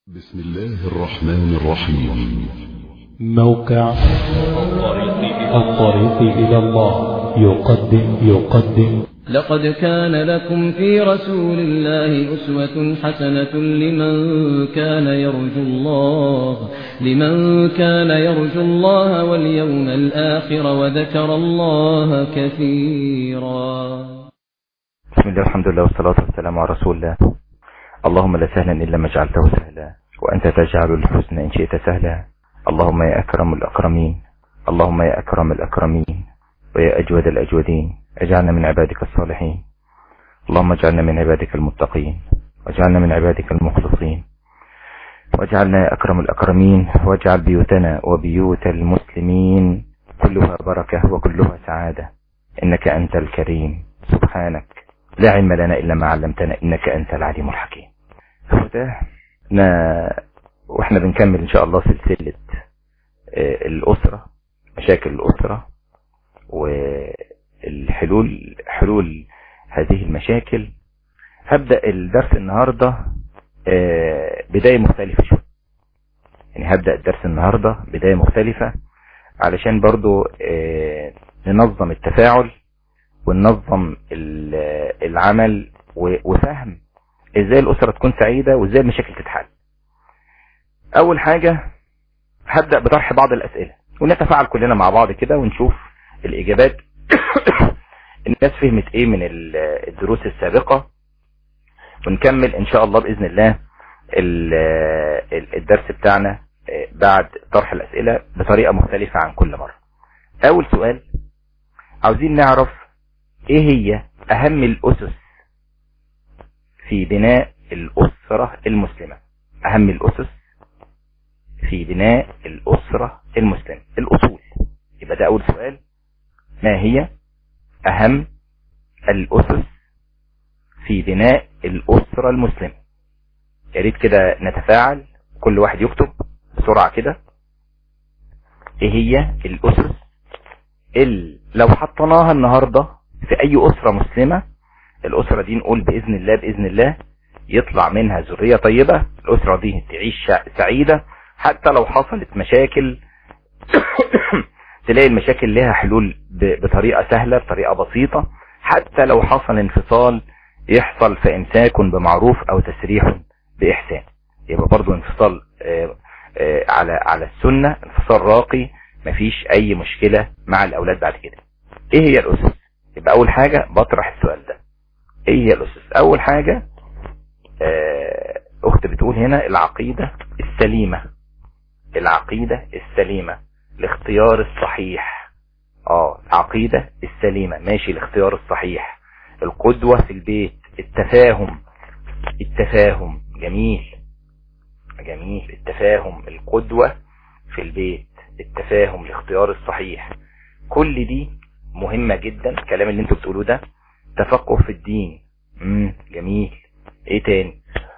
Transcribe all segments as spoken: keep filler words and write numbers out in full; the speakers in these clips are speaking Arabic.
بسم الله الرحمن الرحيم. موقع الطريق إلى الله يقدم يقدم لقد كان لكم في رسول الله أسوة حسنة لمن كان يرجو الله لمن كان يرجو الله واليوم الآخر وذكر الله كثيرا. بسم الله الحمد لله والصلاة والسلام على رسول الله. اللهم لا سهلا إلا ما جعلته سهلا وأنت تجعل الحزن إن شئت سهلا. اللهم يا أكرم الأكرمين اللهم يا أكرم الأكرمين ويا أجود الأجودين اجعلنا من عبادك الصالحين. اللهم اجعلنا من عبادك المتقين واجعلنا من عبادك المخلصين واجعلنا يا أكرم الأكرمين واجعل بيوتنا وبيوت المسلمين كلها بركة وكلها سعادة إنك أنت الكريم سبحانك لا علم لنا إلا ما علمتنا إنك أنت العليم الحكيم. واحنا بنكمل إن شاء الله سلسلة الأسرة، مشاكل الأسرة والحلول حلول هذه المشاكل. هبدأ الدرس النهاردة بداية مختلفة شوية، يعني هبدأ الدرس النهاردة بداية مختلفة علشان برضو ننظم التفاعل وننظم العمل وفهم ازاي الأسرة تكون سعيدة وازاي المشاكل تتحل. اول حاجة هبدأ بطرح بعض الاسئلة ونتفاعل كلنا مع بعض كده ونشوف الاجابات. الناس فهمت ايه من الدروس السابقة، ونكمل ان شاء الله باذن الله الدرس بتاعنا بعد طرح الاسئلة بطريقة مختلفة عن كل مرة. اول سؤال، عاوزين نعرف ايه هي اهم الاسس في بناء الاسرة المسلمة. اهم الاسس في بناء الاسرة المسلمة، الاصول. يبقى ده اول سؤال، ما هي اهم الاسس في بناء الاسرة المسلمة؟ يا ريت كده نتفاعل، كل واحد يكتب بسرعة كده ايه هي الاسس اللي لو حطناها النهاردة في اي اسرة مسلمة، الاسرة دي نقول باذن الله باذن الله يطلع منها ذرية طيبة، الاسرة دي تعيش سعيدة. حتى لو حصلت مشاكل تلاقي المشاكل لها حلول بطريقة سهلة بطريقة بسيطة. حتى لو حصل انفصال يحصل فإمساك بمعروف او تسريح بإحسان، يبقى برضو انفصال على على السنة، انفصال راقي، مفيش اي مشكلة مع الاولاد بعد كده. ايه هي الاسس؟ يبقى اول حاجة بطرح السؤال ده، ايه هي الاسس؟ اول حاجة اخت بتقول هنا العقيدة السليمة، العقيدة السليمة، الاختيار الصحيح. اه العقيدة السليمة ماشي، الاختيار الصحيح، القدوة في البيت، التفاهم التفاهم جميل جميل التفاهم، القدوة في البيت، التفاهم، الاختيار الصحيح، كل دي مهمة جدا. الكلام اللي انتوا بتقولوه ده، تفقه في الدين. امم جميل. ايه تاني؟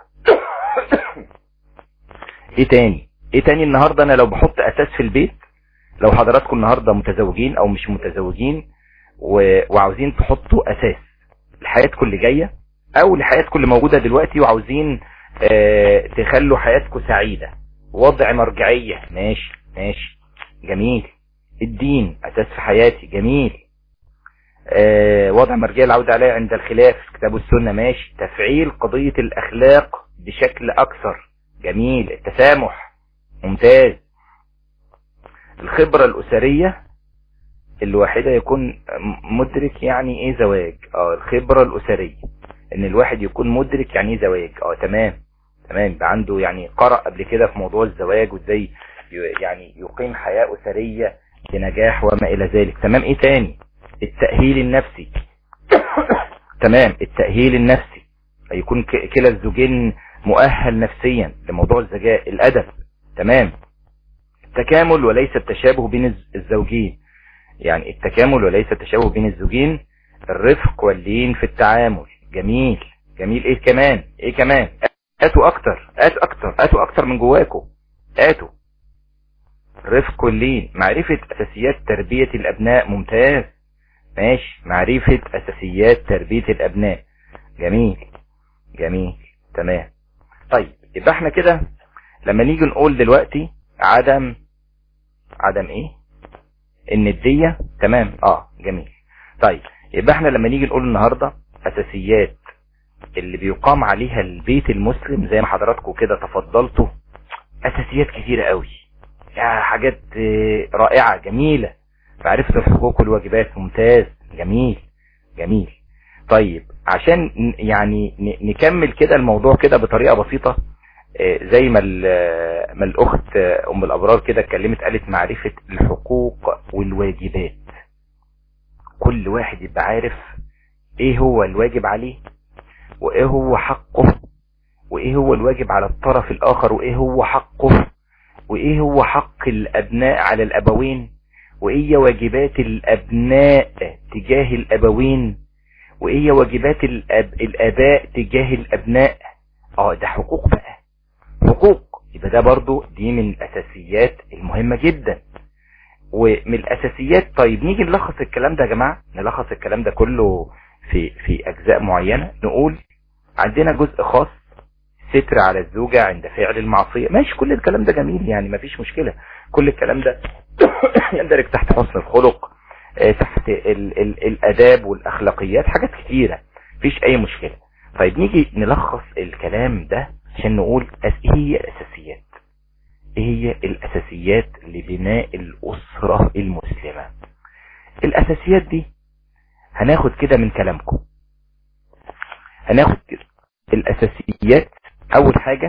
ايه تاني ايه تاني النهاردة انا لو بحط اساس في البيت، لو حضراتكم النهاردة متزوجين او مش متزوجين و... وعاوزين تحطوا اساس لحياتكم اللي جاية او لحياتكم اللي موجودة دلوقتي، وعاوزين آه تخلوا حياتكم سعيدة، وضع مرجعية، ماشي ماشي جميل. الدين اساس في حياتي، جميل. آه وضع مرجعية العودة عليه عند الخلاف، الكتاب والسنة، ماشي. تفعيل قضية الاخلاق بشكل اكثر، جميل. التسامح، ممتاز. الخبرة الأسرية، الواحدة يكون مدرك يعني ايه زواج. اه الخبرة الأسرية ان الواحد يكون مدرك يعني ايه زواج. اه تمام تمام يبقى عنده يعني قرأ قبل كده في موضوع الزواج وازاي يعني يقيم حياة أسرية بنجاح وما الى ذلك. تمام. ايه تاني؟ التأهيل النفسي. تمام، التأهيل النفسي، يكون كلا الزوجين مؤهل نفسيا لموضوع الزجاء. الأدب، تمام. التكامل وليس التشابه بين الزوجين، يعني التكامل وليس التشابه بين الزوجين. الرفق واللين في التعامل، جميل جميل. ايه كمان؟ ايه كمان؟ اتوا اكتر اتوا اكتر اتوا اكتر من جواكم، اتوا. الرفق واللين، معرفة اساسيات تربية الابناء، ممتاز ماشي. معرفة اساسيات تربية الابناء، جميل جميل تمام. طيب يبقى احنا كده لما نيجي نقول دلوقتي عدم عدم ايه الندية، تمام، اه جميل. طيب يبقى احنا لما نيجي نقول النهاردة اساسيات اللي بيقام عليها البيت المسلم زي ما حضراتكم كده تفضلتوا، اساسيات كتيرة قوي، يعني حاجات رائعة جميلة. معرفة الحقوق والواجبات، ممتاز، جميل جميل. طيب عشان يعني نكمل كده الموضوع كده بطريقة بسيطة، زي ما ما الاخت ام الابرار كده اتكلمت، قالت معرفة الحقوق والواجبات. كل واحد يبقى عارف ايه هو الواجب عليه، وايه هو حقه، وايه هو الواجب على الطرف الاخر، وايه هو حقه، وايه هو حق الابناء على الابوين، وايه واجبات الابناء تجاه الابوين، وايه واجبات الأب... الاباء تجاه الابناء. اه ده حقوق بقى، حقوق. يبقى ده برضو دي من الاساسيات المهمة جدا ومن الاساسيات. طيب نيجي نلخص الكلام ده يا جماعة، نلخص الكلام ده كله في في اجزاء معينة. نقول عندنا جزء خاص ستر على الزوجة عند فعل المعصية، ماشي، كل الكلام ده جميل يعني مفيش مشكلة، كل الكلام ده يندرج تحت حسن الخلق، تحت ال ال الاداب والاخلاقيات، حاجات كتيرة مفيش اي مشكلة. طيب نيجي نلخص الكلام ده عشان نقول ايه هي الاساسيات، ايه هي الاساسيات لبناء الاسرة المسلمة. الاساسيات دي هناخد كده من كلامكم، هناخد كده الاساسيات. اول حاجة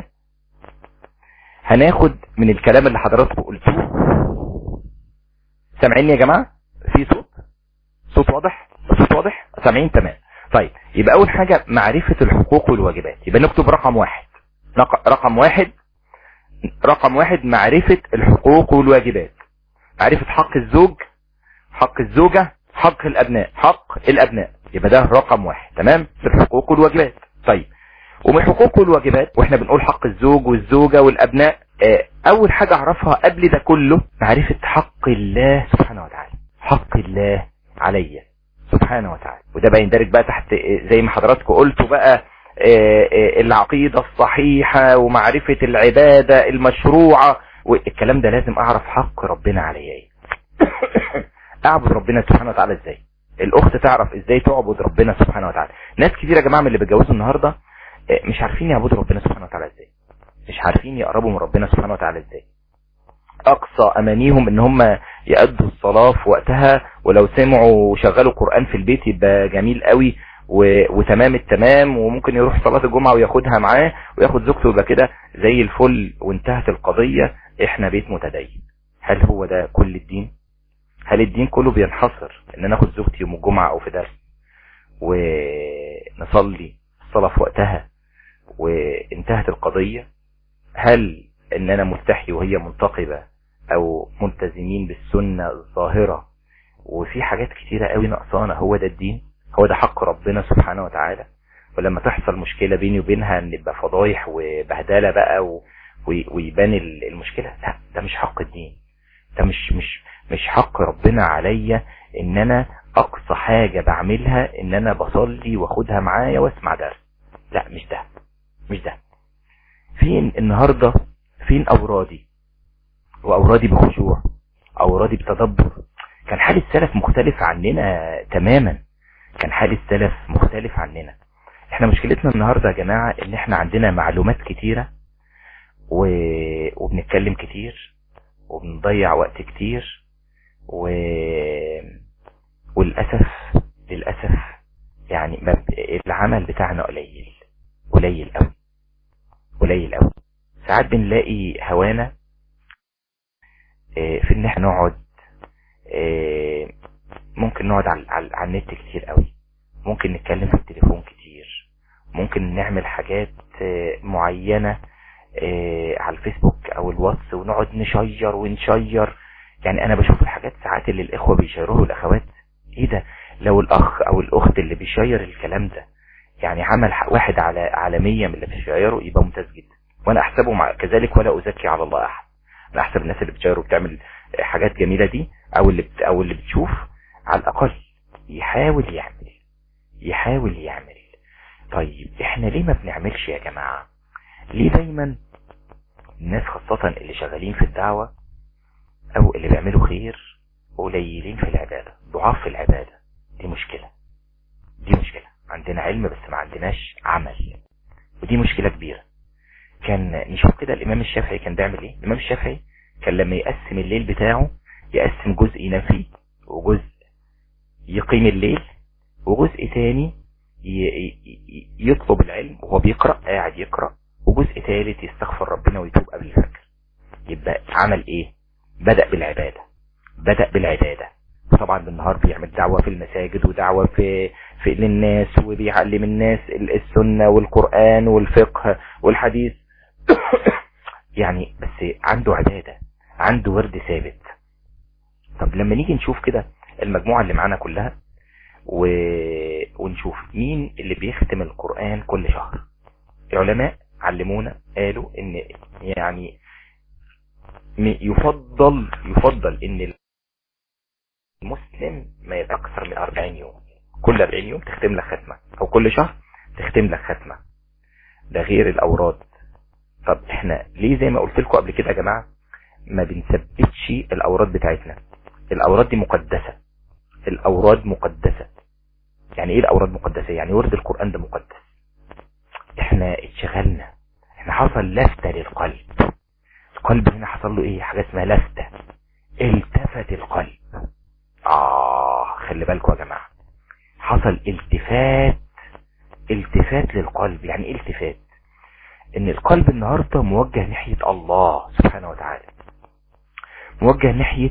هناخد من الكلام اللي حضراتكم قلتوه. سامعيني يا جماعة؟ في صوت صوت واضح؟ صوت واضح؟ سامعين؟ تمام. طيب يبقى اول حاجة معرفة الحقوق والواجبات. يبقى نكتب رقم واحد، رقم واحد رقم واحد معرفة الحقوق والواجبات. معرفة حق الزوج، حق الزوجة، حق الابناء، حق الابناء. يبقى ده رقم واحد، تمام، في الحقوق والواجبات. طيب ومن الحقوق والواجبات واحنا بنقول حق الزوج والزوجة والابناء، اول حاجة اعرفها قبل ده كله معرفة حق الله سبحانه وتعالى، حق الله عليا سبحانه وتعالى. وده بيندرج بقى تحت زي ما حضراتكم قلتوا بقى العقيدة الصحيحة ومعرفة العبادة المشروعة، والكلام ده لازم اعرف حق ربنا عليا ايه. اعبد ربنا سبحانه وتعالى ازاي، الاخت تعرف ازاي تعبد ربنا سبحانه وتعالى. ناس كتير يا جماعة من اللي بيتجوزوا النهاردة مش عارفين يعبدوا ربنا سبحانه وتعالى ازاي، مش عارفين يقربوا من ربنا سبحانه وتعالى ازاي. اقصى امانيهم ان هم يأدوا الصلاة في وقتها، ولو سمعوا وشغلوا قرآن في البيت يبقى جميل قوي وتمام التمام، وممكن يروح صلاة الجمعة وياخدها معاه وياخد زوجته يبقى كده زي الفل وانتهت القضية، احنا بيت متدين. هل هو ده كل الدين؟ هل الدين كله بينحصر ان انا اخد زوجتي يوم الجمعة او في درس ونصلي الصلاة في وقتها وانتهت القضية؟ هل ان انا مستحي وهي منتقبة او ملتزمين بالسنة الظاهرة وفي حاجات كتيرة قوي نقصانة؟ هو ده الدين؟ هو ده حق ربنا سبحانه وتعالى؟ ولما تحصل مشكلة بيني وبينها نبقى فضايح وبهدلة بقى و... ويبان المشكلة؟ لا، ده مش حق الدين، ده مش مش مش حق ربنا عليا ان انا اقصى حاجة بعملها ان انا بصلي واخدها معايا واسمع درس. لا، مش ده مش ده. فين النهاردة؟ فين اورادي؟ واورادي بخشوع، اورادي بتدبر. كان حال السلف مختلف عننا تماما، كان حال السلف مختلف عننا. احنا مشكلتنا النهاردة يا جماعة ان احنا عندنا معلومات كتيرة و... وبنتكلم كتير وبنضيع وقت كتير و... وللأسف للأسف يعني العمل بتاعنا قليل قليل قوي قليل قوي. ساعات بنلاقي هوانا في ان احنا نقعد، ممكن نقعد على, على, على النت كتير قوي، ممكن نتكلم في التليفون كتير، ممكن نعمل حاجات معينة على الفيسبوك او الواتس ونقعد نشير ونشير. يعني انا بشوف الحاجات ساعات اللي الاخوة بيشيروه الاخوات، ايه ده؟ لو الاخ او الاخت اللي بيشير الكلام ده يعني عمل واحد على على مية من اللي بيشيروا يبقى ممتاز جدا، وانا احسبه مع كذلك ولا ازكي على الله احد. انا احسب الناس اللي بتشير وبتعمل حاجات جميلة دي او اللي بت او اللي بتشوف على الاقل يحاول يعمل يحاول يعمل. طيب احنا ليه ما بنعملش يا جماعة؟ ليه دايما الناس خاصة اللي شغالين في الدعوة او اللي بيعملوا خير قليلين في العبادة، ضعاف في العبادة. دي مشكلة، دي مشكلة. عندنا علم بس ما عندناش عمل، ودي مشكلة كبيرة. كان نشوف كده الامام الشافعي كان بيعمل ايه. الامام الشافعي كان لما يقسم الليل بتاعه يقسم جزء ينام فيه، وجزء يقيم الليل، وجزء تاني يطلب العلم وهو بيقرأ قاعد يقرأ، وجزء ثالث يستغفر ربنا ويتوب قبل الفجر. يبقى عمل ايه؟ بدأ بالعبادة، بدأ بالعبادة. طبعا بالنهار بيعمل دعوة في المساجد ودعوة في, في للناس، وبيعلم الناس السنة والقرآن والفقه والحديث يعني بس عنده عبادة، عنده ورد ثابت. طب لما نيجي نشوف كده المجموعة اللي معانا كلها و... ونشوف مين اللي بيختم القرآن كل شهر. العلماء علمونا قالوا ان يعني يفضل يفضل ان المسلم ما يبقى اكثر من أربعين يوم، كل أربعين يوم تختم لك ختمة، او كل شهر تختم لك ختمة، ده غير الاوراد. طب احنا ليه زي ما قلت لكم قبل كده يا جماعة ما بنثبتش الاوراد بتاعتنا؟ الاوراد دي مقدسة، الاوراد مقدسة. يعني ايه الاوراد مقدسة؟ يعني ورد القرآن ده مقدس. احنا اتشغلنا، احنا حصل لفتة للقلب. القلب هنا حصل له ايه؟ حاجة اسمها لفتة، التفت القلب. اه خلي بالكم يا جماعة، حصل التفات، التفات للقلب. يعني ايه التفات؟ ان القلب النهاردة موجه ناحية الله سبحانه وتعالى، موجه ناحية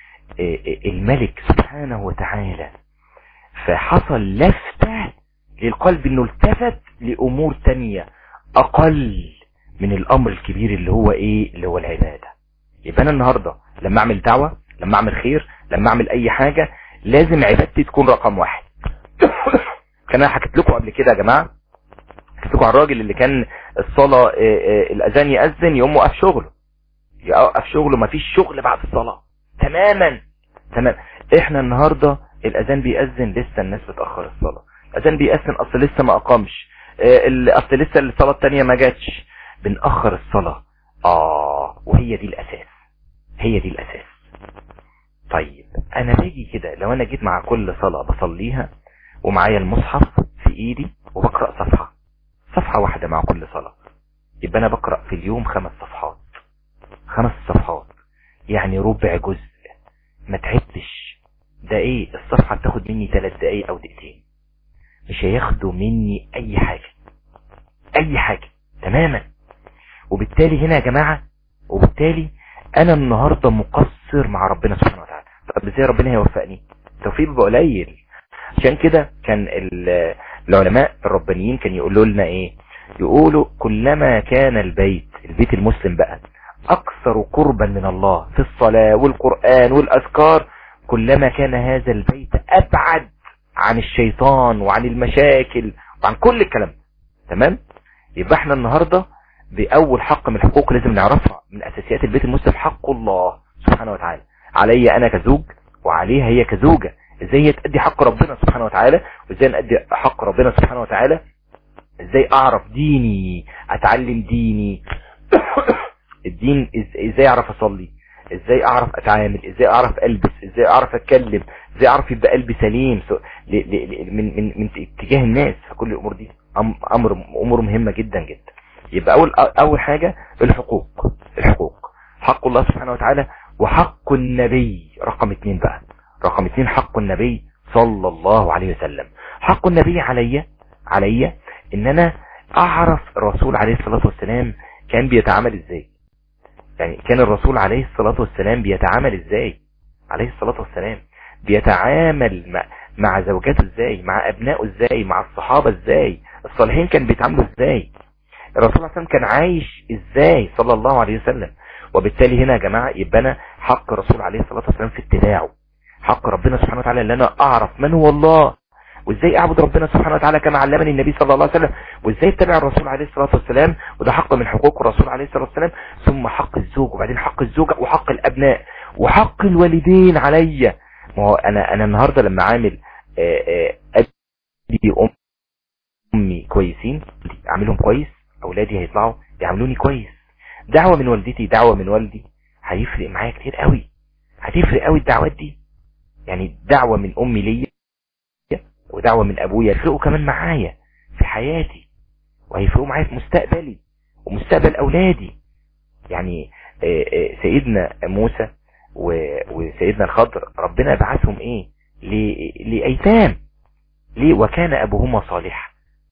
الملك سبحانه وتعالى. فحصل لفتة للقلب انه التفت لامور تانية اقل من الامر الكبير اللي هو ايه؟ اللي هو العبادة. يبقى انا النهاردة لما اعمل دعوة، لما اعمل خير، لما اعمل اي حاجة، لازم عبادتي تكون رقم واحد. كان انا حكيت لكم قبل كده يا جماعة، حكيت لكم على الراجل اللي كان الصلاة الاذان يأذن يقوم وقف شغله، يقف شغله، مفيش شغل بعد الصلاة تماما تمام. احنا النهاردة الاذان بيأذن لسه الناس بتأخر الصلاة، الاذان بيأذن اصل لسه ما اقامش، اصل لسه الصلاة التانية ما جاتش، بنأخر الصلاة. اه وهي دي الاساس، هي دي الاساس. طيب انا باجي كده لو انا جيت مع كل صلاة بصليها ومعايا المصحف في ايدي وبقرأ صفحة، صفحة واحدة مع كل صلاة، يبقى انا بقرأ في اليوم خمس صفحات، خمس صفحات يعني ربع جزء. ما تعبتش. ده ايه؟ الصفحة بتاخد مني ثلاث دقايق او دقيقتين، مش هياخدوا مني اي حاجة، اي حاجة تماما. وبالتالي هنا يا جماعة، وبالتالي انا النهاردة مقصر مع ربنا سبحانه وتعالى. طب ازاي ربنا هيوفقني؟ التوفيق بيبقى قليل. عشان كده كان العلماء الربانيين كان يقولوا لنا ايه؟ يقولوا كلما كان البيت، البيت المسلم بقى، اكثر قربا من الله في الصلاة والقرآن والاذكار، كلما كان هذا البيت ابعد عن الشيطان وعن المشاكل وعن كل الكلام. تمام؟ يبقى احنا النهاردة بأول حق من الحقوق لازم نعرفها من اساسيات البيت المسلم، حق الله سبحانه وتعالى علي انا كزوج وعليها هي كزوجة. ازاي هي تأدي حق ربنا سبحانه وتعالى، وازاي نأدي حق ربنا سبحانه وتعالى، ازاي اعرف ديني، اتعلم ديني الدين، ازاي اعرف اصلي، ازاي اعرف اتعامل، ازاي اعرف البس، ازاي اعرف اتكلم، ازاي اعرف يبقى قلبي سليم من من من اتجاه الناس. فكل الامور دي امر امور مهمة جدا جدا. يبقى اول اول حاجة الحقوق، الحقوق حق الله سبحانه وتعالى، وحق النبي رقم اتنين بقى. رقم اتنين حق النبي صلى الله عليه وسلم. حق النبي علي علي ان انا اعرف الرسول عليه الصلاة والسلام كان بيتعامل ازاي. يعني كان الرسول عليه الصلاة والسلام بيتعامل ازاي، عليه الصلاة والسلام بيتعامل مع, مع زوجاته ازاي، مع ابنائه ازاي، مع الصحابة ازاي، الصالحين كان بيتعاملوا ازاي، الرسول صلى الله عليه وسلم كان عايش ازاي صلى الله عليه وسلم. وبالتالي هنا يا جماعة يبقى انا حق الرسول عليه الصلاة والسلام في اتباعه، حق ربنا سبحانه وتعالى ان انا اعرف من هو الله، وازاي اعبد ربنا سبحانه وتعالى كما علمني النبي صلى الله عليه وسلم، وازاي اتبع الرسول عليه الصلاة والسلام، وده حق من حقوق الرسول عليه الصلاة والسلام. ثم حق الزوج، وبعدين حق الزوجة، وحق الابناء، وحق الوالدين عليا. ما هو انا انا النهارده لما عامل ابي امي كويسين، اعملهم كويس، اولادي هيطلعوا يعملوني كويس. دعوة من والدتي، دعوة من والدي، هيفرق معايا كتير قوي، هتفرق قوي الدعوات دي. يعني دعوة من امي ليا ودعوة من ابويا يفرقوا كمان معايا في حياتي، وهيفرقوا معايا في مستقبلي ومستقبل اولادي. يعني سيدنا موسى وسيدنا الخضر ربنا بعثهم ايه؟ لأيتام. ليه؟ وكان ابوهما صالحا.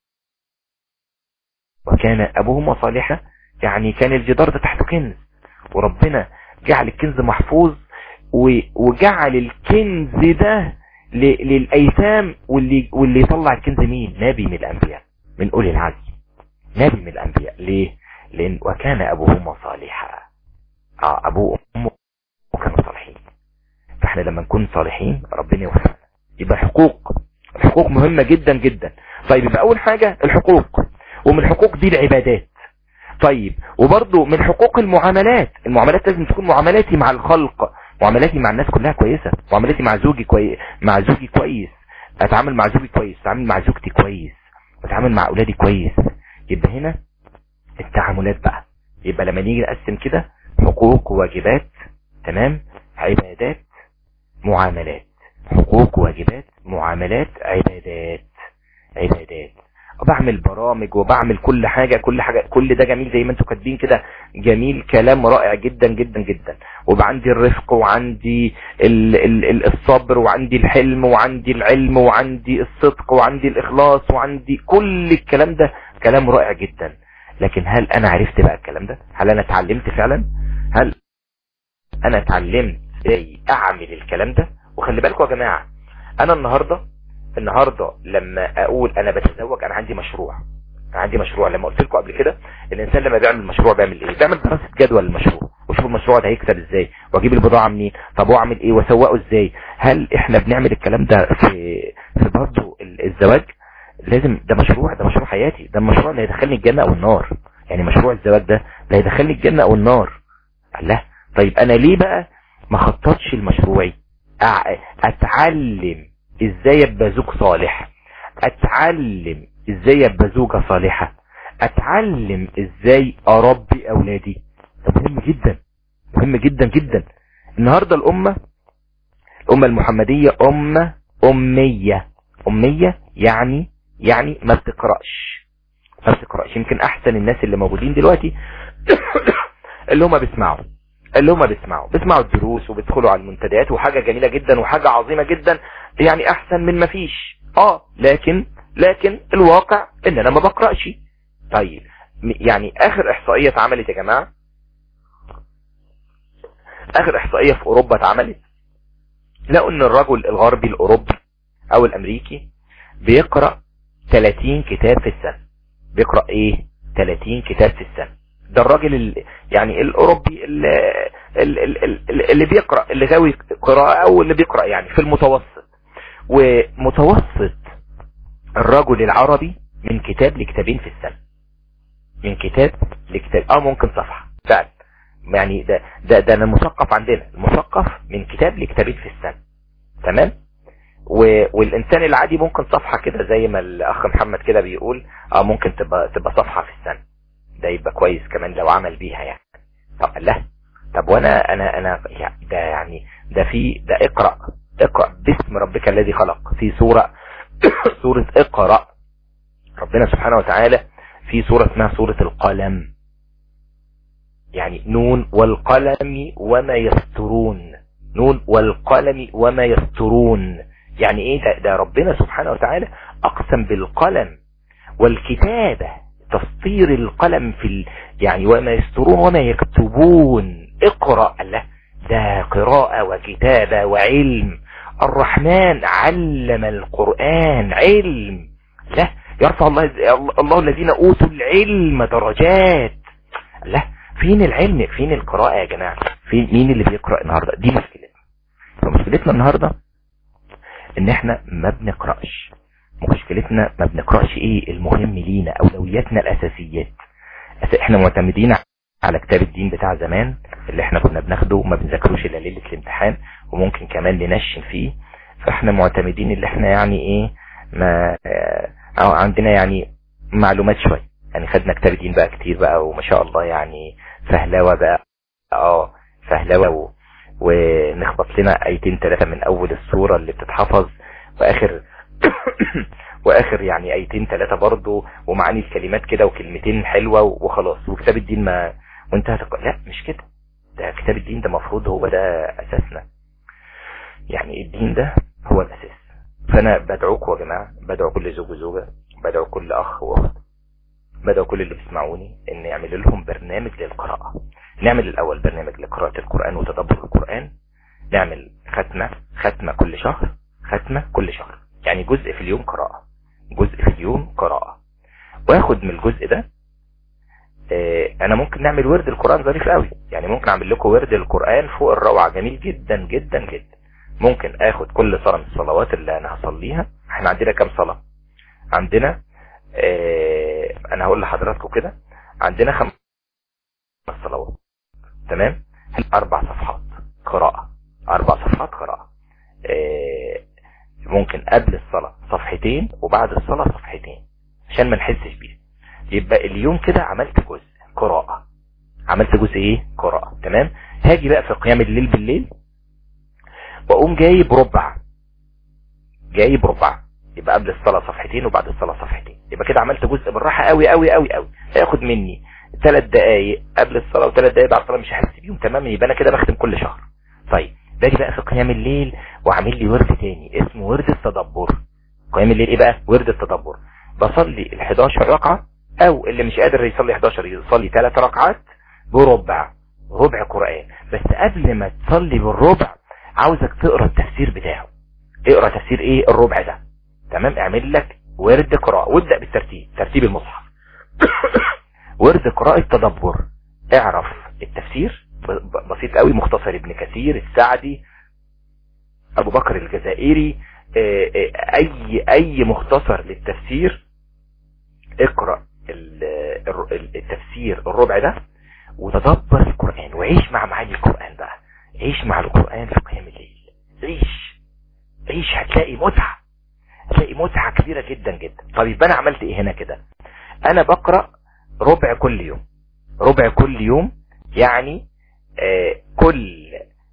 وكان ابوهما صالحا يعني كان الجدار ده تحته كنز، وربنا جعل الكنز محفوظ، وجعل الكنز ده للأيتام، واللي واللي يطلع الكنز مين؟ نبي من الأنبياء، من أولي العزم، نبي من الأنبياء. ليه؟ لأن وكان أبوهما صالحا. اه أبوه وأمه كانوا صالحين. فاحنا لما نكون صالحين ربنا يوفقنا. يبقى حقوق، الحقوق مهمة جدا جدا. طيب يبقى أول حاجة الحقوق، ومن الحقوق دي العبادات. طيب وبرضو من حقوق المعاملات. المعاملات لازم تكون معاملاتي مع الخلق، معاملاتي مع الناس كلها كويسة، معاملاتي مع زوجي كويس، مع زوجي كويس، اتعامل مع زوجي كويس، اتعامل مع زوجتي كويس، اتعامل مع اولادي كويس. يبقى هنا التعاملات بقى. يبقى لما نيجي نقسم كده حقوق وواجبات، تمام، عبادات، معاملات. حقوق وواجبات، معاملات، عبادات. عبادات وبعمل برامج وبعمل كل حاجة، كل حاجة، كل ده جميل زي ما انتوا كاتبين كده، جميل، كلام رائع جدا جدا جدا. وعندي الرفق، وعندي ال ال الصبر، وعندي الحلم، وعندي العلم، وعندي الصدق، وعندي الإخلاص، وعندي كل الكلام ده كلام رائع جدا. لكن هل انا عرفت بقى الكلام ده؟ هل انا اتعلمت فعلا؟ هل انا اتعلمت ازاي اعمل الكلام ده؟ وخلي بالكم يا جماعة، انا النهاردة النهاردة لما اقول انا بتزوج، انا عندي مشروع، انا عندي مشروع. لما قلت لكم قبل كده الانسان لما بيعمل مشروع بيعمل ايه؟ بيعمل دراسة جدوى للمشروع، وشوف المشروع ده هيكسب ازاي، واجيب البضاعة منين، طب واعمل ايه، واسوقه ازاي. هل احنا بنعمل الكلام ده في في برضه الزواج؟ لازم، ده مشروع، ده مشروع حياتي، ده المشروع اللي هيدخلني الجنة او النار. يعني مشروع الزواج ده اللي هيدخلني الجنة او النار. الله، طيب انا ليه بقى ما خططش المشروعي؟ اتعلم ازاي ابقى زوج صالح، اتعلم ازاي ابقى زوجة صالحة، اتعلم ازاي اربي اولادي. ده مهم جدا، مهم جدا جدا. النهاردة الامة الامة المحمدية امة امية. امية يعني يعني ما بتقرأش، ما بتقرأش. يمكن احسن الناس اللي موجودين دلوقتي اللي هم بيسمعوا اللي هم بيسمعوا بيسمعوا الدروس وبيدخلوا على المنتديات، وحاجة جميلة جدا وحاجة عظيمة جدا، يعني احسن من ما فيش. اه لكن لكن الواقع ان انا ما بقرأش. طيب يعني اخر احصائية اتعملت يا جماعة، اخر احصائية في اوروبا اتعملت، لقوا ان الرجل الغربي الاوروبي او الامريكي بيقرأ ثلاثين كتاب في السنة. بيقرأ ايه؟ ثلاثين كتاب في السنة. ده الراجل ال... يعني الاوروبي اللي, اللي بيقرأ، اللي غاوي قراءة، او اللي بيقرأ يعني في المتوسط. ومتوسط الرجل العربي من كتاب لكتابين في السنة، من كتاب لكتاب، اه ممكن صفحة فعلا. يعني ده ده ده انا مثقف، عندنا المثقف من كتاب لكتابين في السنة، تمام. والانسان العادي ممكن صفحة كده زي ما الاخ محمد كده بيقول، اه ممكن تبقى تبقى صفحة في السنة. ده يبقى كويس كمان لو عمل بيها يعني. طب الله، طب وانا انا انا يعني ده يعني ده في ده اقرأ اقرأ باسم ربك الذي خلق، في سورة سورة اقرأ. ربنا سبحانه وتعالى في سورة اسمها سورة القلم، يعني نون والقلم وما يسطرون، نون والقلم وما يسطرون. يعني ايه ده؟ ده ربنا سبحانه وتعالى اقسم بالقلم والكتابة، تسطير القلم في ال... يعني وما يسطرون وما يكتبون. اقرأ، الله، ده قراءة وكتابة وعلم. الرحمن علم القرآن علم. لا يرفع الله الله الذين اوتوا العلم درجات. لا، فين العلم؟ فين القراءة يا جماعة؟ فين؟ مين اللي بيقرأ النهاردة؟ دي مشكلتنا. فمشكلتنا النهاردة ان احنا ما بنقرأش. مشكلتنا ما بنقرأش ايه المهم لينا، اولوياتنا الاساسيات. احنا معتمدين على كتاب الدين بتاع زمان اللي احنا كنا بناخده وما بنذاكروش الا ليلة الامتحان، وممكن كمان ننشن فيه. فاحنا معتمدين اللي احنا يعني ايه، ما اه عندنا يعني معلومات شوية، يعني خدنا كتاب الدين بقى كتير بقى وما شاء الله يعني فهلوة بقى اه فهلوة و... ونخبط لنا ايتين ثلاثة من اول السورة اللي بتتحفظ واخر واخر يعني ايتين ثلاثة برضو ومعاني الكلمات كده وكلمتين حلوة وخلاص وكتاب الدين ما وانت هتق... لا مش كده. ده كتاب الدين ده مفروض هو ده اساسنا. يعني الدين ده هو الاساس. فانا بدعوكم يا جماعة، بدعو كل زوج وزوجة، بدعو كل اخ واخت، بدعو كل اللي بيسمعوني ان يعمل لهم برنامج للقراءة. نعمل الاول برنامج لقراءة القرآن وتدبر القرآن. نعمل ختمة ختمة كل شهر، ختمة كل شهر، يعني جزء في اليوم قراءة، جزء في اليوم قراءة. واخد من الجزء ده اه انا ممكن نعمل ورد القرآن ظريف قوي. يعني ممكن اعمل لكم ورد القرآن فوق الروعة، جميل جدا جدا جدا. ممكن اخد كل صلاة من الصلوات اللي انا هصليها. احنا عندنا كام صلاة؟ عندنا اه انا هقول لحضراتكم كده، عندنا خمس صلوات تمام، اربع صفحات قراءة، اربع صفحات قراءة. اه ممكن قبل الصلاة صفحتين وبعد الصلاة صفحتين عشان ما نحسش بيه. يبقى اليوم كده عملت جزء قراءة، عملت جزء ايه قراءة تمام. هاجي بقى في قيام الليل بالليل واقوم جايب ربع، جايب ربع، يبقى قبل الصلاة صفحتين وبعد الصلاة صفحتين. يبقى كده عملت جزء بالراحة قوي قوي قوي قوي. هياخد مني ثلاث دقايق قبل الصلاة وثلاث دقايق بعد الصلاة، مش هحس بيهم تماما. يبقى انا كده بختم كل شهر. طيب باجي بقى في قيام الليل واعمل لي ورد تاني اسمه ورد التدبر. قيام الليل ايه بقى؟ ورد التدبر. بصلي ال حداشر ركعة، او اللي مش قادر يصلي حداشر يصلي ثلاث ركعات بربع، ربع قرآن. بس قبل ما تصلي بالربع عاوزك تقرأ التفسير بتاعه. اقرأ تفسير ايه الربع ده تمام. اعمل لك ورد قراءة وابدأ بالترتيب، ترتيب المصحف. ورد قراءة تدبر، اعرف التفسير بسيط قوي، مختصر ابن كثير، السعدي، ابو بكر الجزائري، اي اي مختصر للتفسير. اقرأ التفسير الربع ده وتدبر القرآن وعيش مع معاني القرآن بقى. عيش مع القرآن في قيام الليل، عيش عيش هتلاقي متعة، هتلاقي متعة كبيرة جدا جدا. طب يبقى انا عملت ايه هنا كده؟ انا بقرأ ربع كل يوم، ربع كل يوم يعني آه كل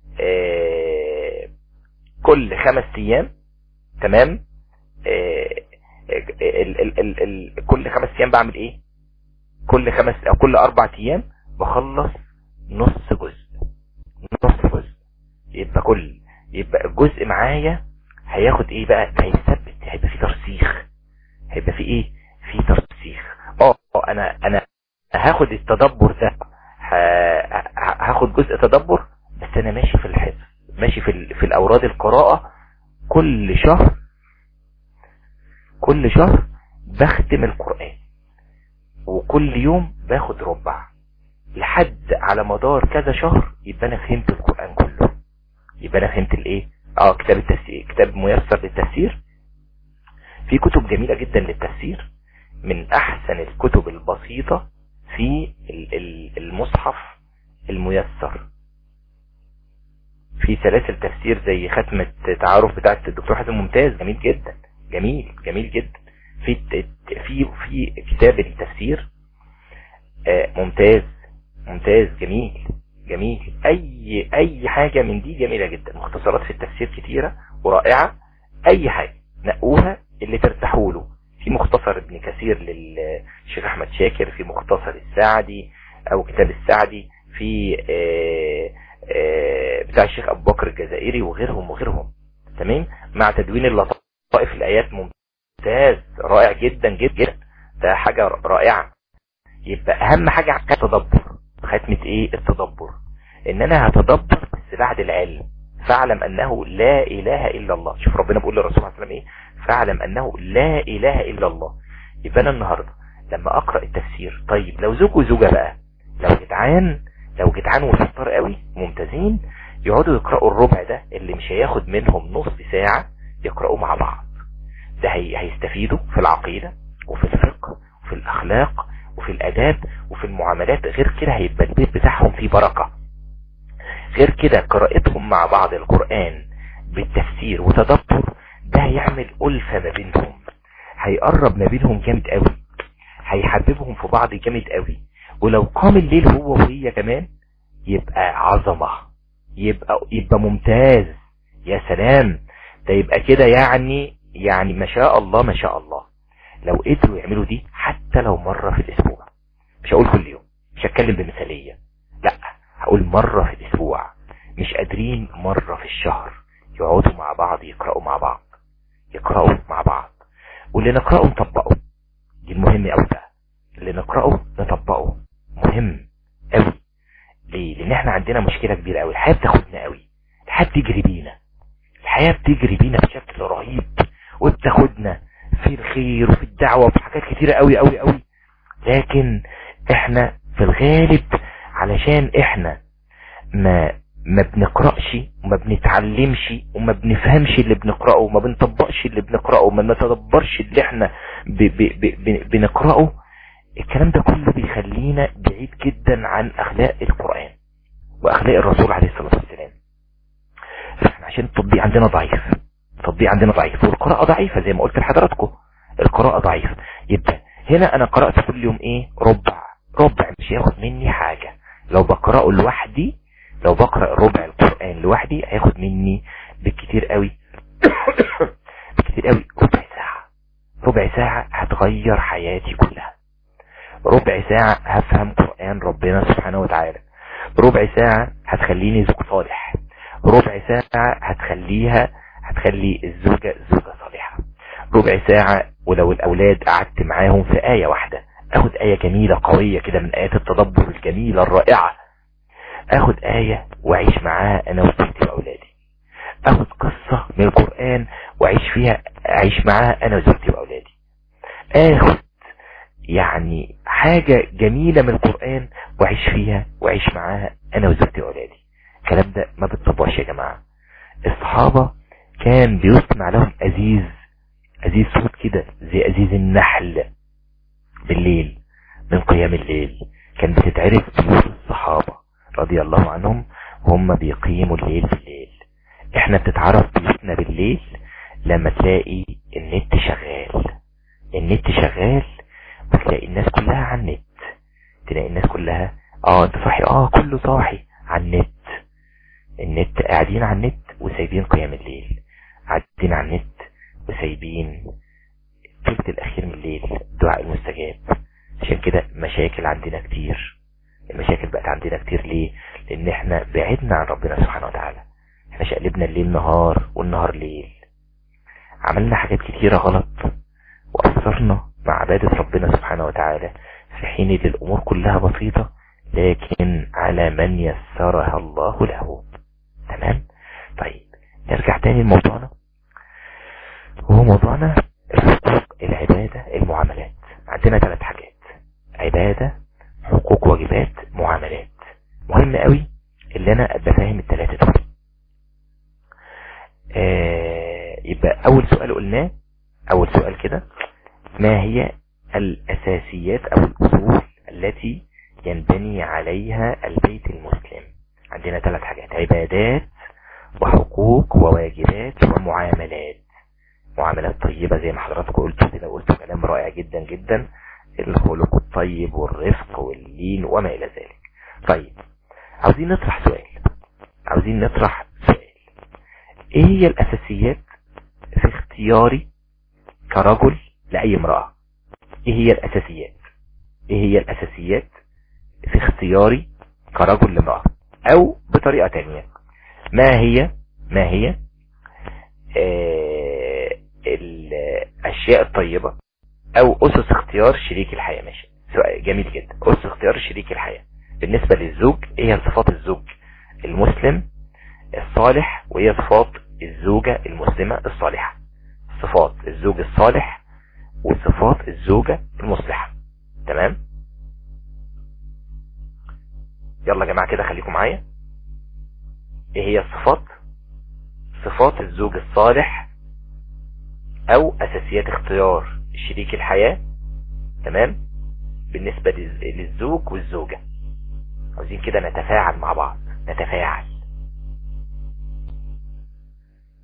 آه كل خمس ايام تمام. آه ال ال ال ال كل خمس ايام بعمل ايه؟ كل خمس او كل اربع ايام بخلص نص جزء، نص جزء. يبقى كل يبقى الجزء معايا هياخد ايه بقى؟ هيثبت، هيبقى في ترسيخ، هيبقى في ايه؟ في ترسيخ. اه انا انا هاخد التدبر ده، هاخد جزء تدبر بس انا ماشي في الحفظ، ماشي في في الاوراد القراءة. كل شهر كل شهر بختم القرآن، وكل يوم باخد ربع لحد على مدار كذا شهر. يبقى انا فهمت القرآن كله، يبقى انا فهمت الايه؟ اه كتاب التفسير، كتاب ميسر للتفسير. في كتب جميلة جدا للتفسير، من احسن الكتب البسيطة في المصحف الميسر. في سلاسل تفسير زي ختمة تعارف بتاعت الدكتور حسن ممتاز، جميل جدا، جميل جميل جدا. في في في كتاب التفسير ممتاز ممتاز جميل جميل. اي اي حاجة من دي جميلة جدا. مختصرات في التفسير كتيرة ورائعة، اي حاجة نقوها اللي ترتاحوا له. في مختصر ابن كثير للشيخ احمد شاكر، في مختصر السعدي او كتاب السعدي، في آآ آآ بتاع الشيخ ابو بكر الجزائري وغيرهم وغيرهم تمام. مع تدوين اللطائف الايات ممتاز، رائع جدا جدا، ده حاجة رائعة. يبقى اهم حاجة التدبر. ختمة ايه؟ التدبر. ان انا هتدبر بس بعد العلم. فاعلم انه لا اله الا الله. شوف ربنا بيقول للرسول صلى الله عليه وسلم ايه؟ فاعلم انه لا اله الا الله. يبقى انا النهاردة لما اقرأ التفسير، طيب لو زوج وزوجة بقى، لو جدعان لو جدعان وشطار قوي ممتازين، يقعدوا يقرأوا الربع ده اللي مش هياخد منهم نص ساعة، يقرأوا مع بعض. ده هي هيستفيدوا في العقيدة وفي الفقه وفي الاخلاق وفي الاداب وفي المعاملات. غير كده هيبقى البيت بتاعهم فيه بركة. غير كده قراءتهم مع بعض القرآن بالتفسير وتدبر، ده هيعمل ألفة ما بينهم، هيقرب ما بينهم جامد قوي، هيحببهم في بعض جامد قوي. ولو قام الليل هو وهي كمان يبقى عظمة، يبقى يبقى ممتاز. يا سلام، ده يبقى كده يعني يعني ما شاء الله ما شاء الله. لو قدروا يعملوا دي حتى لو مرة في الاسبوع، مش هقول كل يوم، مش هتكلم بمثالية، لا هقول مرة في الاسبوع. مش قادرين مرة في الشهر يقعدوا مع بعض يقرأوا مع بعض، يقرأوا مع بعض. واللي نقرأه نطبقه، دي المهم قوي بقى. اللي نقرأه نطبقه مهم قوي. ليه؟ لان احنا عندنا مشكلة كبيرة قوي، الحياة بتاخدنا قوي، الحياة بتجري بينا، الحياة بتجري بينا بشكل رهيب، وبتاخدنا في الخير وفي الدعوة وفي حاجات كتيرة قوي قوي قوي. لكن احنا في الغالب علشان احنا ما ما بنقرأش وما بنتعلمش وما بنفهمش اللي بنقرأه وما بنطبقش اللي بنقرأه وما نتدبرش اللي احنا ب ب ب بنقرأه، الكلام ده كله بيخلينا بعيد جدا عن اخلاق القرآن واخلاق الرسول عليه الصلاة والسلام. فاحنا عشان التطبيق عندنا ضعيف، التطبيق عندنا ضعيف، والقراءة ضعيفة زي ما قلت لحضراتكم، القراءة ضعيفة. يبقى هنا انا قرأت كل يوم ايه؟ ربع. ربع مش هياخد مني حاجة. لو بقرأه لوحدي، لو بقرأ ربع القرآن لوحدي هياخد مني بالكتير قوي بالكتير قوي ربع ساعة. ربع ساعة هتغير حياتي كلها. ربع ساعة هفهم قرآن ربنا سبحانه وتعالى. ربع ساعة هتخليني زوج صالح. ربع ساعة هتخليها هتخلي الزوجة زوجة صالحة. ربع ساعة ولو الأولاد قعدت معاهم في آية واحدة، أخد آية جميلة قوية كده من آيات التدبر الجميلة الرائعة، أخد آية وأعيش معاها أنا وزوجتي وأولادي. أخد قصة من القرآن وأعيش فيها، أعيش معاها أنا وزوجتي وأولادي. أخد يعني حاجة جميلة من القرآن وأعيش فيها وأعيش معاها أنا وزوجتي وأولادي. الكلام ده ما بتطبقش يا جماعة. الصحابة كان بيسمع لهم أزيز أزيز صوت كده زي أزيز النحل بالليل من قيام الليل. كان بتتعرف بيوت الصحابة رضي الله عنهم وهم بيقيموا الليل بالليل. احنا بتتعرف بيوتنا بالليل لما تلاقي النت شغال. النت شغال وتلاقي الناس كلها على النت، تلاقي الناس كلها اه انت صاحي، اه كله صاحي على النت. النت قاعدين على النت وسايبين قيام الليل، قاعدين على النت وسايبين الثلث الاخير من الليل الدعاء المستجاب. عشان كده مشاكل عندنا كتير. المشاكل بقت عندنا كتير ليه؟ لان احنا بعدنا عن ربنا سبحانه وتعالى. احنا شقلبنا الليل نهار والنهار ليل، عملنا حاجات كتيرة غلط وأثرنا مع عبادة ربنا سبحانه وتعالى، في حين الأمور كلها بسيطة لكن على من يسرها الله له. تمام؟ طيب نرجع تاني لموضوعنا، وهو موضوعنا الحقوق، العبادة، المعاملات. عندنا ثلاث حاجات: عبادة، حقوق، واجبات، معاملات. مهم قوي اللي انا ابقى فاهم الثلاثة دول. آه يبقى اول سؤال قلناه، اول سؤال كده: ما هي الاساسيات او الاصول التي ينبني عليها البيت المسلم؟ عندنا ثلاث حاجات: عبادات وحقوق وواجبات ومعاملات. معاملات طيبة زي ما حضراتكم قلتوا كده، قلتوا كلام رائع جدا جدا، الخلق الطيب والرفق واللين وما الى ذلك. طيب عاوزين نطرح سؤال، عاوزين نطرح سؤال: ايه هي الاساسيات في اختياري كرجل لأي امرأة؟ ايه هي الاساسيات ايه هي الاساسيات في اختياري كرجل لامرأة؟ او بطريقة تانية، ما هي ما هي آه الاشياء الطيبة او اسس اختيار شريك الحياة؟ ماشي، سؤال جميل جدا. اسس اختيار شريك الحياة بالنسبة للزوج، ايه هي صفات الزوج المسلم الصالح وهي صفات الزوجة المسلمة الصالحة؟ صفات الزوج الصالح وصفات الزوجة المصلحة. تمام؟ يلا يا جماعة كده خليكم معايا. ايه هي الصفات؟ صفات الزوج الصالح او اساسيات اختيار شريك الحياة. تمام؟ بالنسبة للزوج والزوجة. عاوزين كده نتفاعل مع بعض، نتفاعل.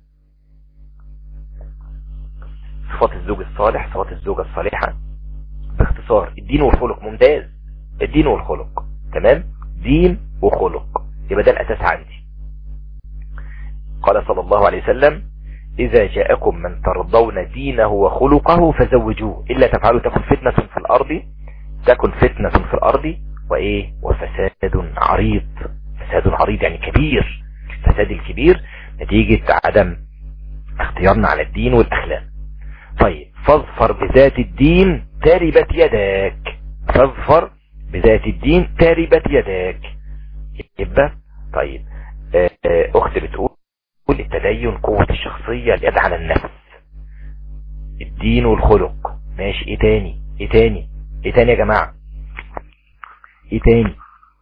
صفات الزوج الصالح، صفات الزوجة الصالحة باختصار الدين والخلق. ممتاز، الدين والخلق. تمام، دين وخلق، يبقى ده الاساس عندي. قال صلى الله عليه وسلم اذا جاءكم من ترضون دينه وخلقه فزوجوه الا تفعلوا تكن فتنة في الارض تكن فتنة في الارض وايه وفساد عريض. فساد عريض يعني كبير. فساد الكبير نتيجة عدم اختيارنا على الدين والاخلاق. طيب فاظفر بذات الدين تربت يداك. فاظفر بذات الدين تربت يداك. يبقى طيب اخت بتقول التدين قوة الشخصية اليد على النفس. الدين والخلق ماشي. ايه تاني ايه تاني ايه تاني يا جماعة؟ ايه تاني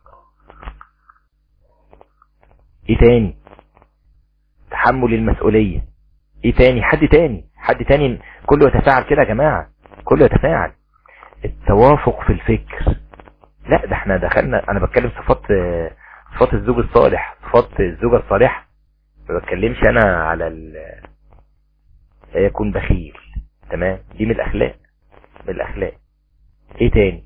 ايه تاني تحمل المسؤولية. ايه تاني حد تاني حد تاني كله يتفاعل كده يا جماعة، كله يتفاعل. التوافق في الفكر. لا ده احنا دخلنا، انا بتكلم صفات صفات الزوج الصالح، صفات الزوجة الصالحة. ما بتكلمش انا على ال يكون بخيل. تمام، دي من الاخلاق، من الاخلاق. ايه تاني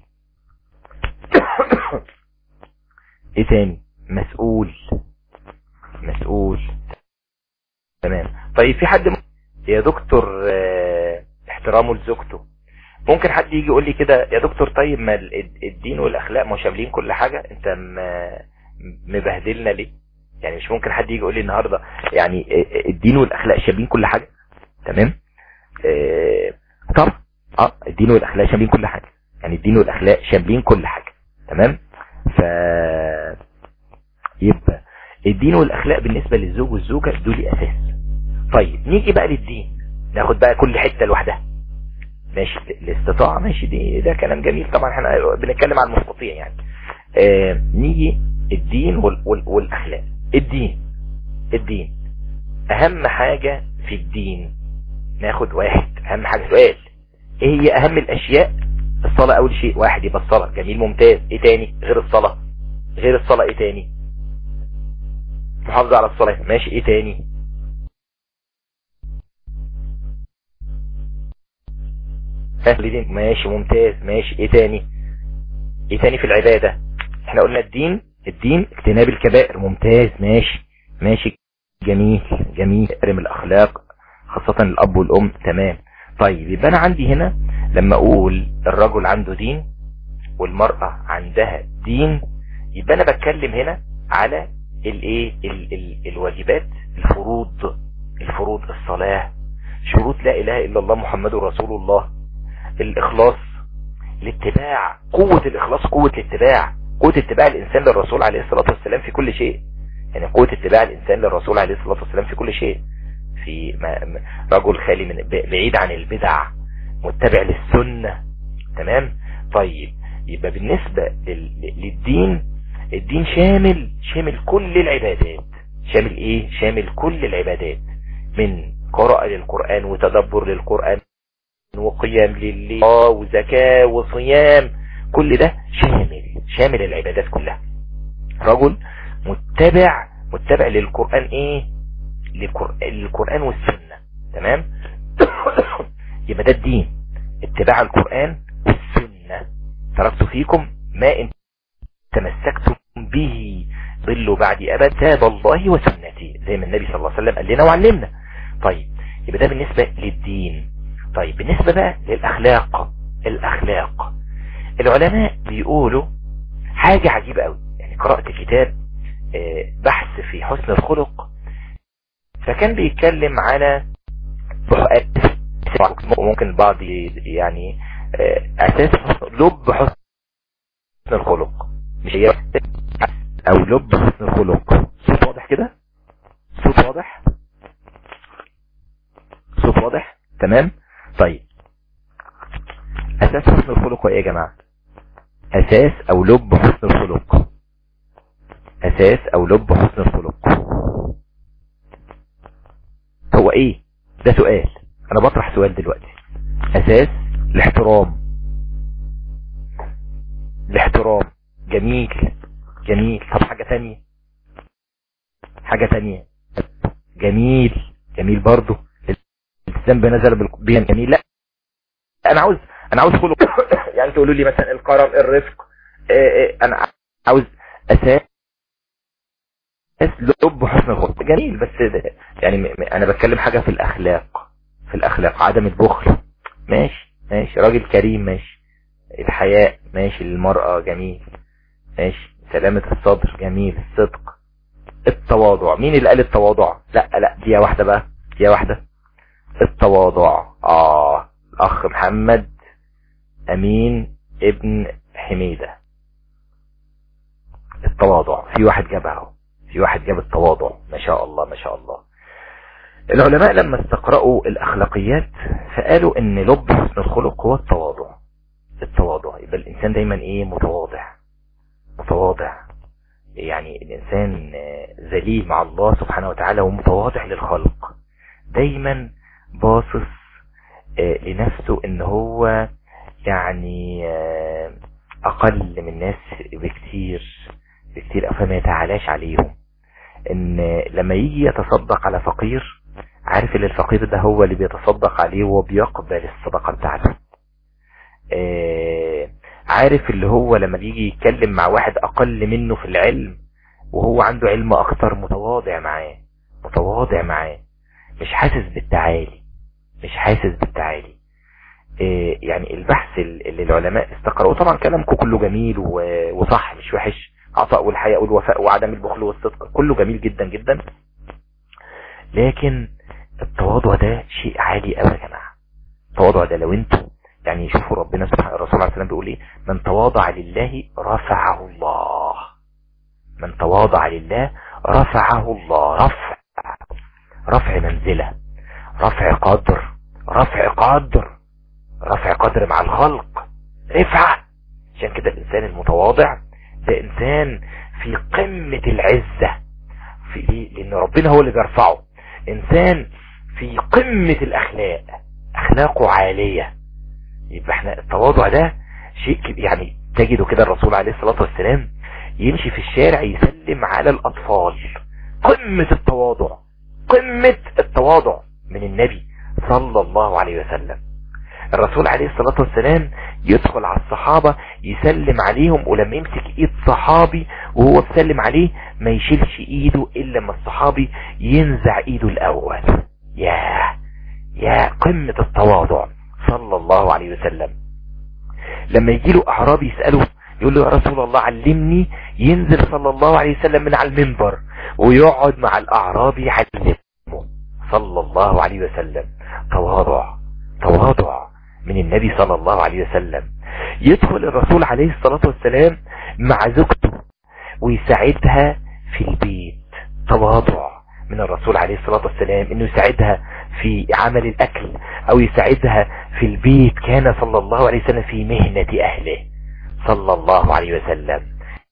ايه تاني مسؤول مسؤول. تمام. طيب في حد م... يا دكتور اه... احترامه لزوجته. ممكن حد يجي يقول لي كده يا دكتور طيب ما الدين والاخلاق مش شاملين كل حاجة، انت م... مبهدلنا ليه؟ يعني مش ممكن حد يجي يقول لي النهاردة يعني الدين والاخلاق شاملين كل حاجة. تمام. اه... طب اه الدين والاخلاق شاملين كل حاجة، يعني الدين والاخلاق شاملين كل حاجة. تمام. ف يبقى الدين والاخلاق بالنسبة للزوج والزوجة دول اساس. طيب نيجي بقى للدين، ناخد بقى كل حتة لوحدها. ماشي، الاستطاعة ماشي، دي ده كلام جميل طبعا، احنا بنتكلم عن المستطيع يعني. آه نيجي الدين وال وال والاخلاق. الدين الدين اهم حاجة في الدين. ناخد واحد اهم حاجة. سؤال ايه هي اهم الاشياء؟ الصلاة اول شيء. واحد يبقى الصلاة. جميل ممتاز. ايه تاني غير الصلاة؟ غير الصلاة ايه تاني؟ محافظة على الصلاة. ماشي. ايه تاني؟ ماشي ممتاز. ماشي. ايه تاني؟ ايه تاني في العبادة؟ احنا قلنا الدين الدين اجتناب الكبائر. ممتاز. ماشي ماشي جميل جميل. احترم الاخلاق خاصة الاب والام. تمام. طيب يبقى انا عندي هنا لما اقول الرجل عنده دين والمرأة عندها دين، يبقى انا بتكلم هنا على الايه ال ال الواجبات، الفروض الفروض الصلاة، شروط لا اله الا الله محمد رسول الله، الاخلاص، الاتباع، قوة الاخلاص، قوة الاتباع، قوة اتباع الانسان للرسول عليه الصلاة والسلام في كل شيء. يعني قوة اتباع الانسان للرسول عليه الصلاة والسلام في كل شيء. في رجل خالي من بعيد عن البدع، متبع للسنة. تمام. طيب يبقى بالنسبة للدين، الدين شامل شامل كل العبادات. شامل ايه؟ شامل كل العبادات، من قراءة للقرآن وتدبر للقرآن وقيام لله وزكاة وصيام. كل ده شامل شامل العبادات كلها. رجل متبع متبع للقرآن ايه؟ للقرآن والسنة. تمام. يبقى ده الدين، اتباع القرآن والسنة. تركت فيكم ما ان تمسكتم به ضلوا بعد أبد كتاب الله وسنتي، زي ما النبي صلى الله عليه وسلم قال لنا وعلمنا. طيب يبقى ده بالنسبة للدين. طيب بالنسبة بقى للأخلاق، الأخلاق العلماء بيقولوا حاجة عجيبة قوي. يعني قرأت كتاب بحث في حسن الخلق، فكان بيتكلم على ممكن البعض يعني أساس لب حسن الخلق، مش هي او لب حسن الخلق. صوت واضح كده؟ صوت واضح؟ صوت واضح؟ تمام. طيب اساس حسن الخلق هو ايه يا جماعة؟ اساس او لب حسن الخلق، اساس او لب حسن الخلق هو ايه؟ ده سؤال، انا بطرح سؤال دلوقتي. اساس الاحترام. الاحترام جميل جميل. طب حاجة تانية، حاجة تانية جميل جميل برضو. الالتزام بنزل بالبيان جميل. لا انا عاوز انا عاوز خلق يعني تقولوا لي مثلا الكرم الرفق، انا عاوز اساس لب حسن الخلق جميل، بس يعني انا بتكلم حاجة في الاخلاق، في الاخلاق عدم البخل ماشي ماشي، راجل كريم ماشي، الحياء ماشي، المرأة جميل ماشي، سلامة الصدر جميل، الصدق، التواضع. مين اللي قال التواضع؟ لا لا دي واحدة بقى، دي واحدة التواضع. اه الاخ محمد امين ابن حميدة، التواضع في واحد جابها اهو، في واحد جاب التواضع ما شاء الله ما شاء الله. العلماء لما استقرأوا الاخلاقيات فقالوا ان لب حسن الخلق هو التواضع. التواضع يبقى الانسان دايما ايه؟ متواضع، متواضع، يعني الانسان ذليل مع الله سبحانه وتعالى ومتواضع للخلق، دايما باصص لنفسه ان هو يعني اقل من الناس بكتير بكتير، فما يتعالاش عليهم. ان لما يجي يتصدق على فقير، عارف ان الفقير ده هو اللي بيتصدق عليه وبيقبل الصدقة بتاعته. عارف اللي هو لما يجي يتكلم مع واحد اقل منه في العلم وهو عنده علم اكتر، متواضع معاه، متواضع معاه، مش حاسس بالتعالي، مش حاسس بالتعالي. يعني البحث اللي العلماء استقرأوا، طبعا كلامكم كله جميل وصح مش وحش، عطاء والحياء والوفاء وعدم البخل والصدق كله جميل جدا جدا، لكن التواضع ده شيء عالي قوي يا جماعه. التواضع ده لو انتوا يعني شوفوا ربنا سبحانه، الرسول عليه السلام بيقول ايه؟ من تواضع لله رفعه الله، من تواضع لله رفعه الله، رفع رفع منزله، رفع قدر، رفع قدر، رفع قدر مع الخلق، رفعه. عشان كده الانسان المتواضع ده انسان في قمة العزة، في ايه؟ لان ربنا هو اللي بيرفعه. انسان في قمة الاخلاق، اخلاقه عالية. يبقى احنا التواضع ده شيء يعني تجده كده الرسول عليه الصلاة والسلام يمشي في الشارع يسلم على الاطفال، قمة التواضع، قمة التواضع من النبي صلى الله عليه وسلم. الرسول عليه الصلاة والسلام يدخل على الصحابة يسلم عليهم، ولما يمسك ايد صحابي وهو بيسلم عليه ما يشيلش ايده الا لما الصحابي ينزع ايده الاول. يا يا قمة التواضع صلى الله عليه وسلم. لما يجي له اعرابي يسأله يقول له يا رسول الله علمني، ينزل صلى الله عليه وسلم من على المنبر ويقعد مع الاعرابي يعلمه صلى الله عليه وسلم. تواضع، تواضع من النبي صلى الله عليه وسلم. يدخل الرسول عليه الصلاة والسلام مع زوجته ويساعدها في البيت، تواضع من الرسول عليه الصلاة والسلام انه يساعدها في عمل الاكل او يساعدها في البيت. كان صلى الله عليه وسلم في مهنة اهله صلى الله عليه وسلم.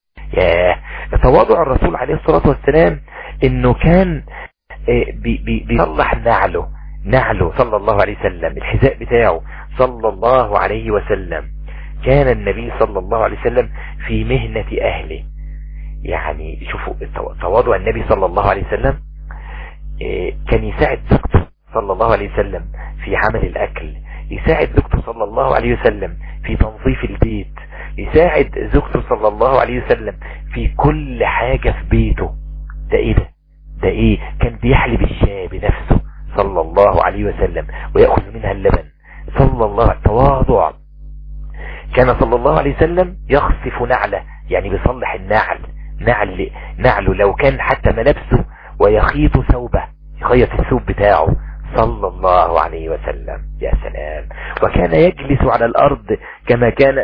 يا تواضع الرسول عليه الصلاة والسلام انه كان بي بي بيصلح نعله، نعله صلى الله عليه وسلم، الحذاء بتاعه صلى الله عليه وسلم. كان النبي صلى الله عليه وسلم في مهنة اهله. يعني شوفوا تواضع النبي صلى الله عليه وسلم، كان يساعد زوجته صلى الله عليه وسلم في عمل الاكل، يساعد زوجته صلى الله عليه وسلم في تنظيف البيت، يساعد زوجته صلى الله عليه وسلم في كل حاجة في بيته. ده ايه ده ده ايه كان بيحلب الشاي بنفسه صلى الله عليه وسلم ويأخذ منها اللبن صلى الله عليه وسلم. تواضع. كان صلى الله عليه وسلم يخصف نعله، يعني بيصلح النعل، نعل نعله لو كان حتى ملابسه، ويخيط ثوبه، يخيط الثوب بتاعه صلى الله عليه وسلم. يا سلام. وكان يجلس على الارض كما كان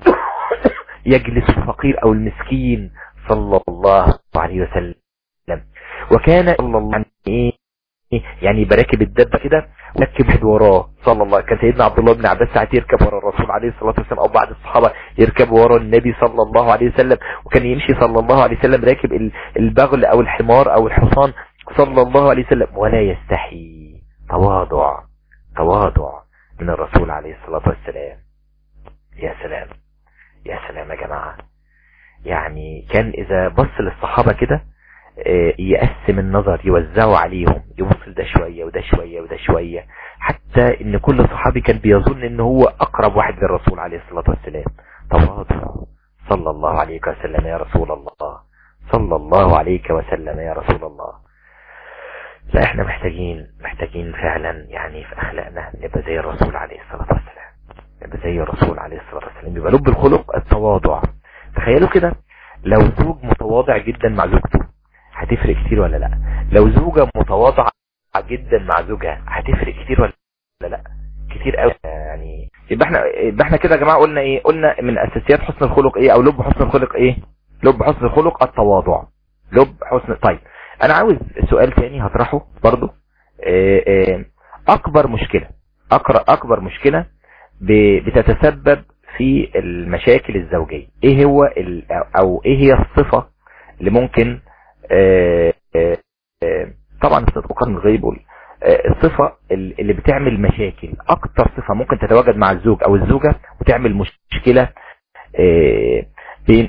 يجلس الفقير او المسكين صلى الله عليه وسلم. وكان صلى الله عليه وسلم يعني براكب الدبة كده وركب واحد وراه صلى الله. كان سيدنا عبد الله بن عباس ساعات يركب ورا الرسول عليه الصلاة والسلام، او بعض الصحابة يركبوا ورا النبي صلى الله عليه وسلم، وكان يمشي صلى الله عليه وسلم راكب البغل او الحمار او الحصان صلى الله عليه وسلم ولا يستحي. تواضع، تواضع من الرسول عليه الصلاة والسلام. يا سلام، يا سلام يا جماعة. يعني كان اذا بص للصحابة كده يقسم النظر يوزعه عليهم، يبص ده شوية وده شوية وده شوية، حتى ان كل صحابي كان بيظن ان هو اقرب واحد للرسول عليه الصلاة والسلام. تواضع. صلى الله عليك وسلم يا رسول الله، صلى الله عليك وسلم يا رسول الله. لا احنا محتاجين محتاجين فعلا يعني في اخلاقنا نبقى زي الرسول عليه الصلاة والسلام، نبقى زي الرسول عليه الصلاة والسلام، يبقى لب الخلق التواضع. تخيلوا كده لو زوج متواضع جدا مع زوجته هتفرق كتير ولا لا؟ لو زوجة متواضعة جدا مع زوجها هتفرق كتير ولا لا؟ كتير قوي يعني. يبقى احنا يبقى احنا كده يا جماعه قلنا ايه؟ قلنا من اساسيات حسن الخلق ايه، او لب حسن الخلق ايه؟ لب حسن الخلق التواضع. لب حسن. طيب انا عاوز سؤال تاني هطرحه برضو. اه اه اكبر مشكلة اكبر اكبر مشكلة بتتسبب في المشاكل الزوجية ايه هو او ايه هي الصفة اللي ممكن اه اه اه طبعا الصدق من غيب الصفة اللي بتعمل مشاكل، اكتر صفة ممكن تتواجد مع الزوج او الزوجة وتعمل مشكلة اه بين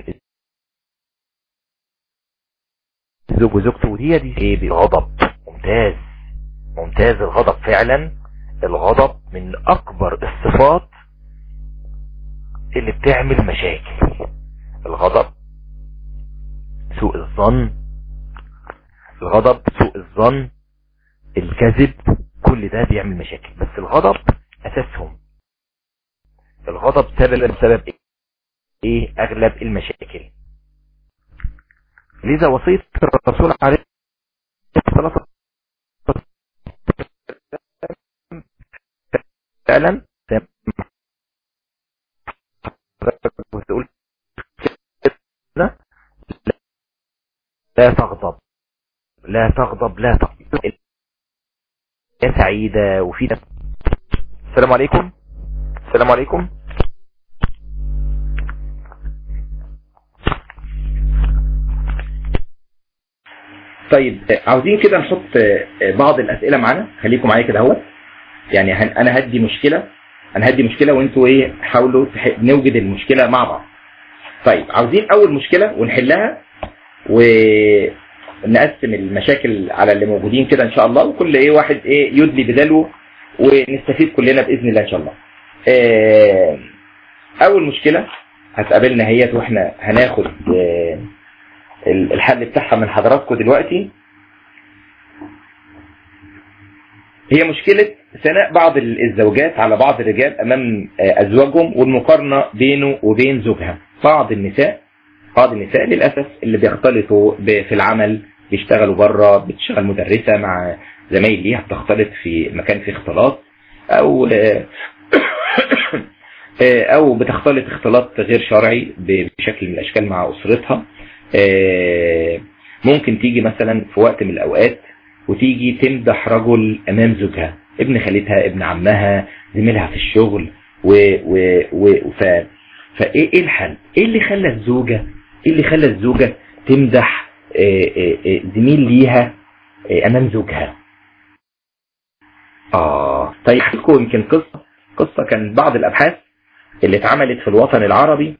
زوج وزوجته، ودي دي ايه؟ بالغضب. ممتاز ممتاز. الغضب فعلا، الغضب من اكبر الصفات اللي بتعمل مشاكل. الغضب، سوء الظن، الغضب، سوء الظن، الكذب، كل ده بيعمل مشاكل. بس الغضب اساسهم، الغضب سبب سبب ايه؟ اغلب المشاكل. لذا وصية الرسول عليه الصلاة والسلام فعلا وتقول لا لا تغضب لا تغضب لا تغضب يا سعيدة وفي. السلام عليكم. السلام عليكم. طيب عاوزين كده نحط بعض الأسئلة معانا، خليكم معايا كده اهو. يعني انا هدي مشكلة انا هدي مشكلة وانتوا ايه حاولوا نوجد المشكلة مع بعض. طيب عاوزين اول مشكلة ونحلها ونقسم المشاكل على اللي موجودين كده ان شاء الله، وكل ايه واحد ايه يدلي بدلو ونستفيد كلنا باذن الله ان شاء الله. اول مشكلة هتقابلنا هي واحنا هناخد الحل بتاعها من حضراتكم دلوقتي، هي مشكلة ثناء بعض الزوجات على بعض الرجال امام ازواجهم والمقارنة بينه وبين زوجها. بعض النساء بعض النساء للأسف اللي بيختلطوا في العمل، بيشتغلوا بره، بتشتغل مدرسة مع زمايل ليها، بتختلط في مكان فيه اختلاط، او او بتختلط اختلاط غير شرعي بشكل من الاشكال مع اسرتها. ممكن تيجي مثلا في وقت من الاوقات وتيجي تمدح رجل امام زوجها، ابن خالتها، ابن عمها، زميلها في الشغل، و و و ف فايه ايه الحل؟ ايه اللي خلى الزوجه ايه اللي خلى الزوجه تمدح زميل ليها امام زوجها؟ اه طيب احكي يمكن قصه قصه كان بعض الابحاث اللي اتعملت في الوطن العربي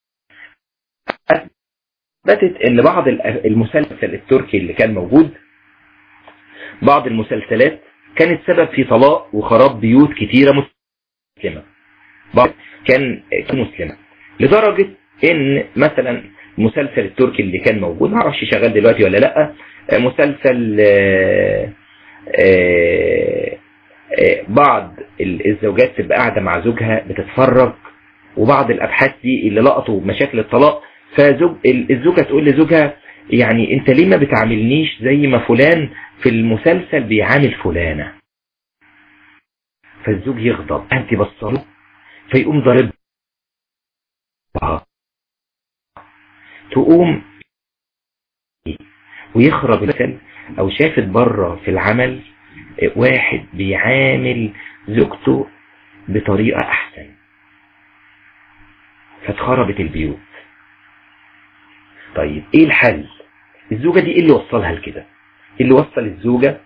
اثبتت ان بعض المسلسل التركي اللي كان موجود، بعض المسلسلات كانت سبب في طلاق وخراب بيوت كتيرة مسلمة، بعض كان مسلمة، لدرجة ان مثلا المسلسل التركي اللي كان موجود، ما اعرفش شغال دلوقتي ولا لا، مسلسل آآ آآ بعض الزوجات تبقى قاعدة مع زوجها بتتفرج، وبعض الابحاث دي اللي لقطوا مشاكل الطلاق، فزوج الزوجة تقول لزوجها يعني انت ليه ما بتعاملنيش زي ما فلان في المسلسل بيعامل فلانة؟ فالزوج يغضب، انت بصله، فيقوم ضربها، تقوم ويخرب المثل. او شافت بره في العمل واحد بيعامل زوجته بطريقة احسن، فاتخربت البيوت. طيب ايه الحل؟ الزوجة دي ايه اللي وصلها لكده؟ اللي وصل الزوجة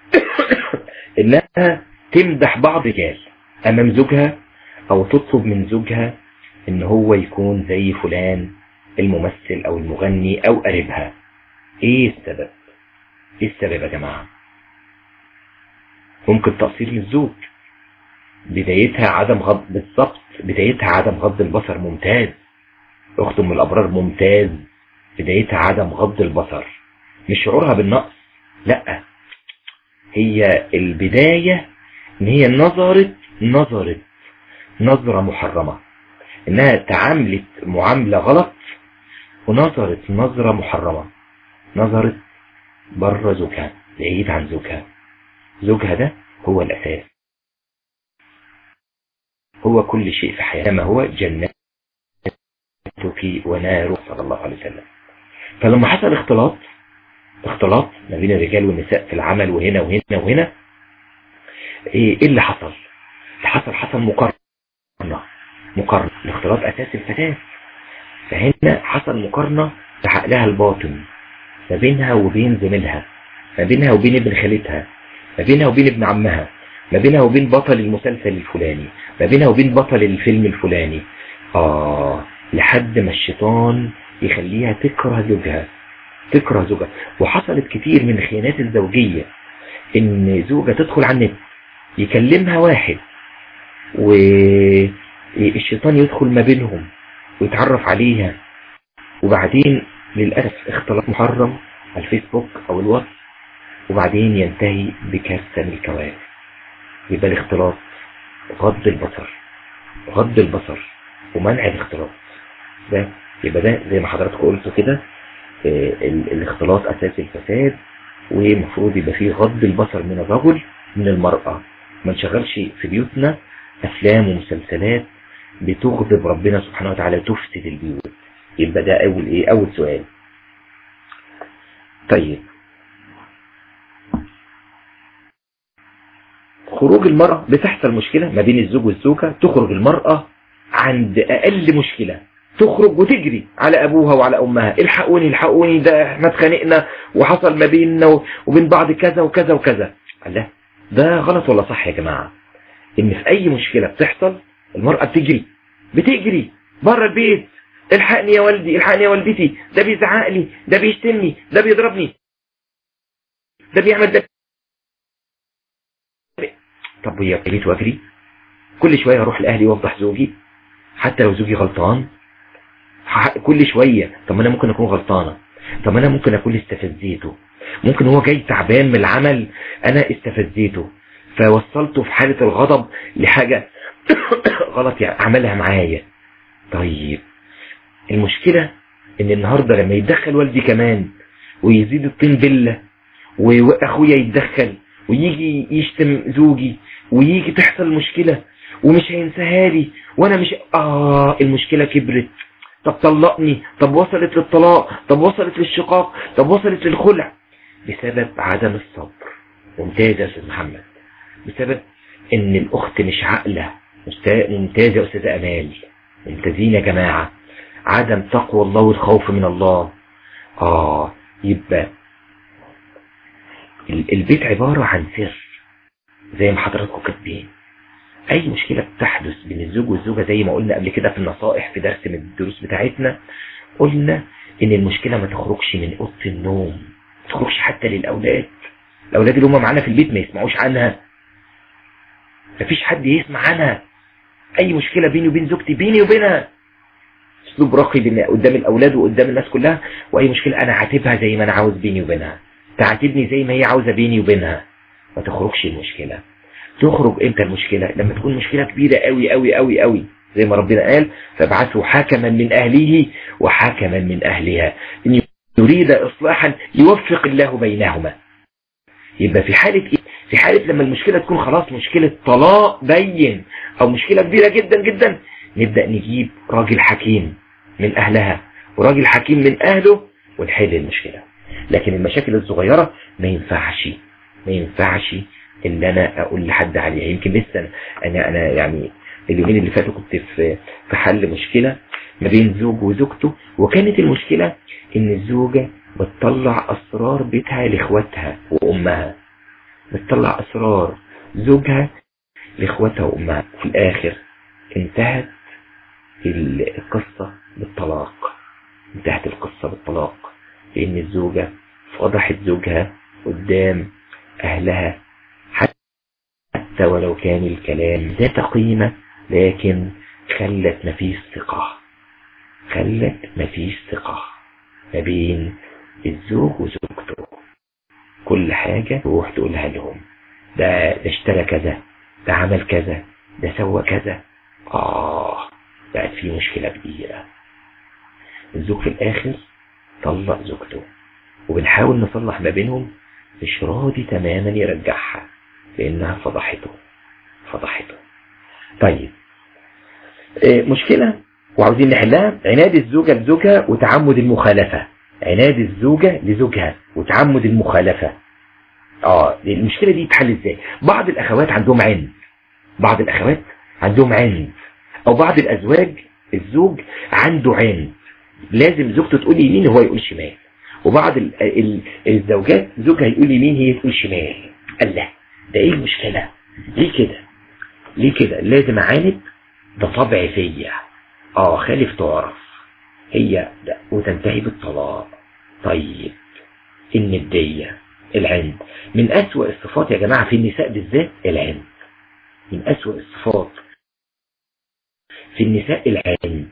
انها تمدح بعض الرجال امام زوجها، او تطلب من زوجها ان هو يكون زي فلان الممثل او المغني او قريبها. ايه السبب؟ ايه السبب يا جماعة؟ ممكن تقصير من الزوج، بدايتها عدم غض بالظبط بدايتها عدم غض البصر. ممتاز، اخت ام الابرار، ممتاز. بدايتها عدم غض البصر، مش شعورها بالنقص، لا، هي البداية ان هي نظرت نظرت نظرة محرمة، انها تعاملت معاملة غلط ونظرت نظرة محرمة، نظرت بره زوجها، بعيد عن زوجها. زوجها ده هو الاساس، هو كل شيء في حياتها، ما هو جنتك ونار صلى الله عليه وسلم. فلما حصل اختلاط اختلاط ما بين الرجال والنساء في العمل وهنا وهنا وهنا، ايه اللي حصل؟ اللي حصل حصل مقارنة مقارنة الاختلاط اساس الفساد. فهنا حصل مقارنة بعقلها الباطن ما بينها وبين زميلها، ما بينها وبين ابن خالتها، ما بينها وبين ابن عمها، ما بينها وبين بطل المسلسل الفلاني، ما بينها وبين بطل الفيلم الفلاني. آه لحد ما الشيطان يخليها تكره زوجها تكره زوجها. وحصلت كتير من الخيانات الزوجية، ان زوجة تدخل على النت يكلمها واحد والشيطان يدخل ما بينهم ويتعرف عليها، وبعدين للأسف اختلاط محرم على الفيسبوك او الواتس، وبعدين ينتهي بكارثة من الكوارث. يبقى الاختلاط غض البصر غض البصر ومنع الاختلاط ده. يبقى ده زي ما حضراتكم قلتوا كده، اه الاختلاط اساس الفساد، ومفروض يبقى فيه غض البصر من الرجل من المرأة. ما نشغلش في بيوتنا افلام ومسلسلات بتغضب ربنا سبحانه وتعالى، تفسد البيوت. يبقى ده اول ايه اول سؤال. طيب، خروج المرأة، بتحصل مشكلة ما بين الزوج والزوجة، تخرج المرأة عند اقل مشكلة، تخرج وتجري على ابوها وعلى امها، الحقوني الحقوني ده احنا اتخانقنا وحصل ما بيننا وبين بعض كذا وكذا وكذا. الله، ده غلط ولا صح يا جماعة؟ ان في اي مشكلة بتحصل المرأة بتجري بتجري بره البيت، الحقني يا والدي الحقني يا والدتي، ده بيزعق لي، ده بيشتمني، ده بيضربني، ده بيعمل ده. طب ويا بيت واجري كل شوية اروح لاهلي واوضح زوجي حتى لو زوجي غلطان كل شوية؟ طب انا ممكن اكون غلطانة، طب انا ممكن اكون استفزيته، ممكن هو جاي تعبان من العمل انا استفزيته فوصلته في حالة الغضب لحاجة غلط يعني عملها معايا. طيب المشكلة ان النهاردة لما يتدخل والدي كمان ويزيد الطين بلة، واخويا يتدخل ويجي يشتم زوجي، ويجي تحصل مشكلة ومش هينساها لي، وانا مش اه المشكلة كبرت، طب طلقني، طب وصلت للطلاق، طب وصلت للشقاق، طب وصلت للخلع، بسبب عدم الصبر. ممتاز يا استاذ محمد، بسبب ان الاخت مش عاقله. ممتاز يا استاذ امال، ممتازين يا جماعه. عدم تقوى الله والخوف من الله. اه يبقى البيت عباره عن سر زي ما حضراتكم كاتبين. اي مشكله بتحدث بين الزوج والزوجه زي ما قلنا قبل كده في النصائح في درس من الدروس بتاعتنا، قلنا ان المشكله ما تخرجش من اوضه النوم، ما تخرجش حتى للاولاد. الاولاد اللي هم معانا في البيت ما يسمعوش عنها، مفيش حد يسمع عنها. اي مشكله بيني وبين زوجتي بيني وبينها، اسلوب راقي قدام الاولاد وقدام الناس كلها. واي مشكله انا عاتبها زي ما انا عاوز بيني وبينها، تعاتبني زي ما هي عاوزه بيني وبينها. ما تخرجش المشكله. تخرج امتى المشكله؟ لما تكون مشكله كبيره قوي قوي قوي قوي، زي ما ربنا قال فابعثوا حكما من اهله وحكما من اهلها ان يريد اصلاحا يوفق الله بينهما. يبقى في حاله ايه؟ في حاله لما المشكله تكون خلاص مشكله طلاق بين او مشكله كبيره جدا جدا، نبدا نجيب راجل حكيم من اهلها وراجل حكيم من اهله ونحل المشكله. لكن المشاكل الصغيره ما ينفعش ما ينفعش اللي انا اقول لحد عليها. يمكن لسه انا انا يعني اليومين اللي فاتوا كنت في في حل مشكله ما بين زوج وزوجته، وكانت المشكله ان الزوجه بتطلع اسرار بيتها لاخواتها وامها، بتطلع اسرار زوجها لاخواتها وامها. في الاخر انتهت القصه بالطلاق، انتهت القصه بالطلاق لان الزوجه فضحت زوجها قدام اهلها، حتى ولو كان الكلام ذات قيمة، لكن خلت مفيش ثقة خلت مفيش ثقة ما بين الزوج وزوجته. كل حاجة تروح تقولها لهم، ده ده اشترى كذا، ده عمل كذا، ده سوى كذا. آه بقت في مشكلة كبيرة. الزوج في الآخر طلق زوجته، وبنحاول نصلح ما بينهم، مش راضي تماما يرجعها لأنها فضحته فضحته. طيب اه مشكلة وعاوزين نحلها، عناد الزوجة لزوجها وتعمد المخالفة. عناد الزوجة لزوجها وتعمد المخالفة. اه المشكلة دي تحل ازاي؟ بعض الأخوات عندهم عند بعض الأخوات عندهم عند أو بعض الأزواج الزوج عنده عند، لازم زوجته تقول يمين وهو يقول شمال، وبعض ال ال الزوجات زوجها يقول يمين هي تقول شمال. قال لا، ده ايه المشكلة؟ ليه كده ليه كده لازم اعاند؟ ده طبع فيا. اه خالف تعرف هي ده وتنتهي بالطلاق. طيب الندية، العند من أسوأ الصفات يا جماعة في النساء بالذات. العند من أسوأ الصفات في النساء، العند.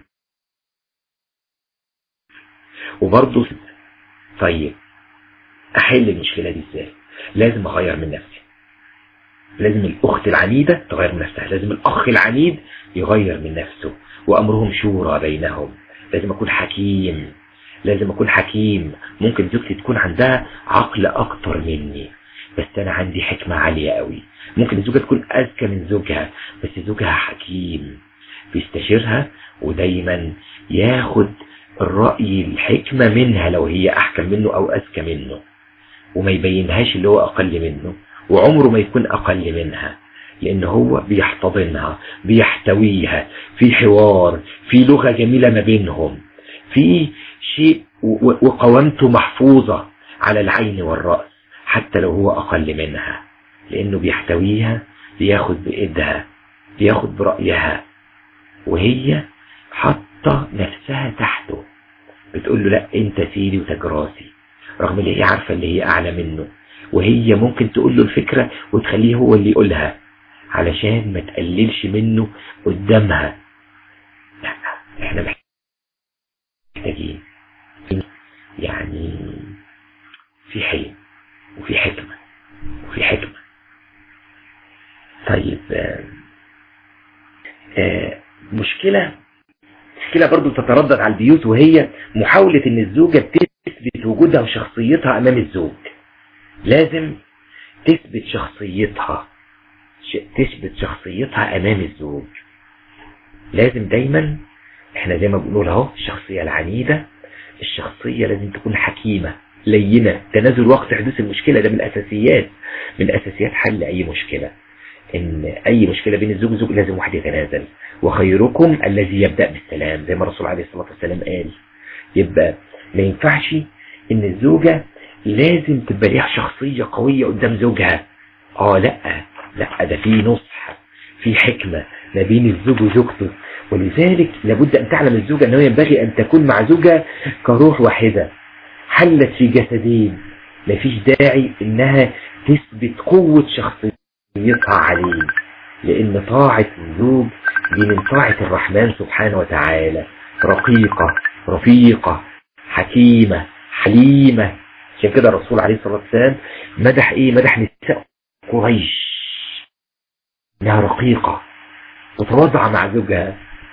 وبرضه طيب احل المشكلة دي ازاي؟ لازم اغير من نفسي، لازم الاخت العنيدة تغير من نفسها، لازم الاخ العنيد يغير من نفسه، وامرهم شورى بينهم. لازم اكون حكيم لازم اكون حكيم ممكن زوجتي تكون عندها عقل اكتر مني، بس انا عندي حكمة عالية قوي. ممكن الزوجة تكون اذكى من زوجها، بس زوجها حكيم بيستشيرها، ودايما ياخد الرأي الحكمة منها لو هي احكم منه او اذكى منه، وما يبينهاش اللي هو اقل منه، وعمره ما يكون اقل منها، لان هو بيحتضنها بيحتويها في حوار، في لغة جميلة ما بينهم، في شيء وقوامته محفوظة على العين والرأس حتى لو هو اقل منها، لانه بيحتويها، بياخد بايدها، بياخد برأيها، وهي حاطة نفسها تحته، بتقول له لا انت سيدي وتجراسي، رغم اللي هي عارفة اللي هي اعلى منه، وهي ممكن تقول له الفكرة وتخليه هو اللي يقولها علشان ما تقللش منه قدامها. لا، احنا محتاجين يعني في حلم وفي حكمة وفي حكمة. طيب آه آه مشكلة مشكلة برضو تتردد على البيوت، وهي محاولة ان الزوجة تثبت وجودها وشخصيتها امام الزوج. لازم تثبت شخصيتها تثبت شخصيتها امام الزوج. لازم دايما، احنا زي ما بنقول اهو، الشخصية العنيدة، الشخصية لازم تكون حكيمة لينة. تنازل وقت حدوث المشكلة ده من الاساسيات من اساسيات حل اي مشكلة. ان اي مشكلة بين الزوج والزوج لازم واحد يتنازل، وخيركم الذي يبدأ بالسلام، زي ما الرسول عليه الصلاة والسلام قال. يبقى ما ينفعش ان الزوجة لازم تبقى ليها شخصية قوية قدام زوجها. اه لا لا، ده في نصح، في حكمة ما بين الزوج وزوجته. ولذلك لابد ان تعلم الزوجة انه ينبغي ان تكون مع زوجها كروح واحدة حلت في جسدين. مفيش داعي انها تثبت قوة شخصيتها عليه، لان طاعة الزوج دي من طاعة الرحمن سبحانه وتعالى، رقيقة رفيقة حكيمة حليمة. عشان كده الرسول عليه الصلاة والسلام مدح ايه مدح نساء قريش انها رقيقة وتواضع مع زوجها.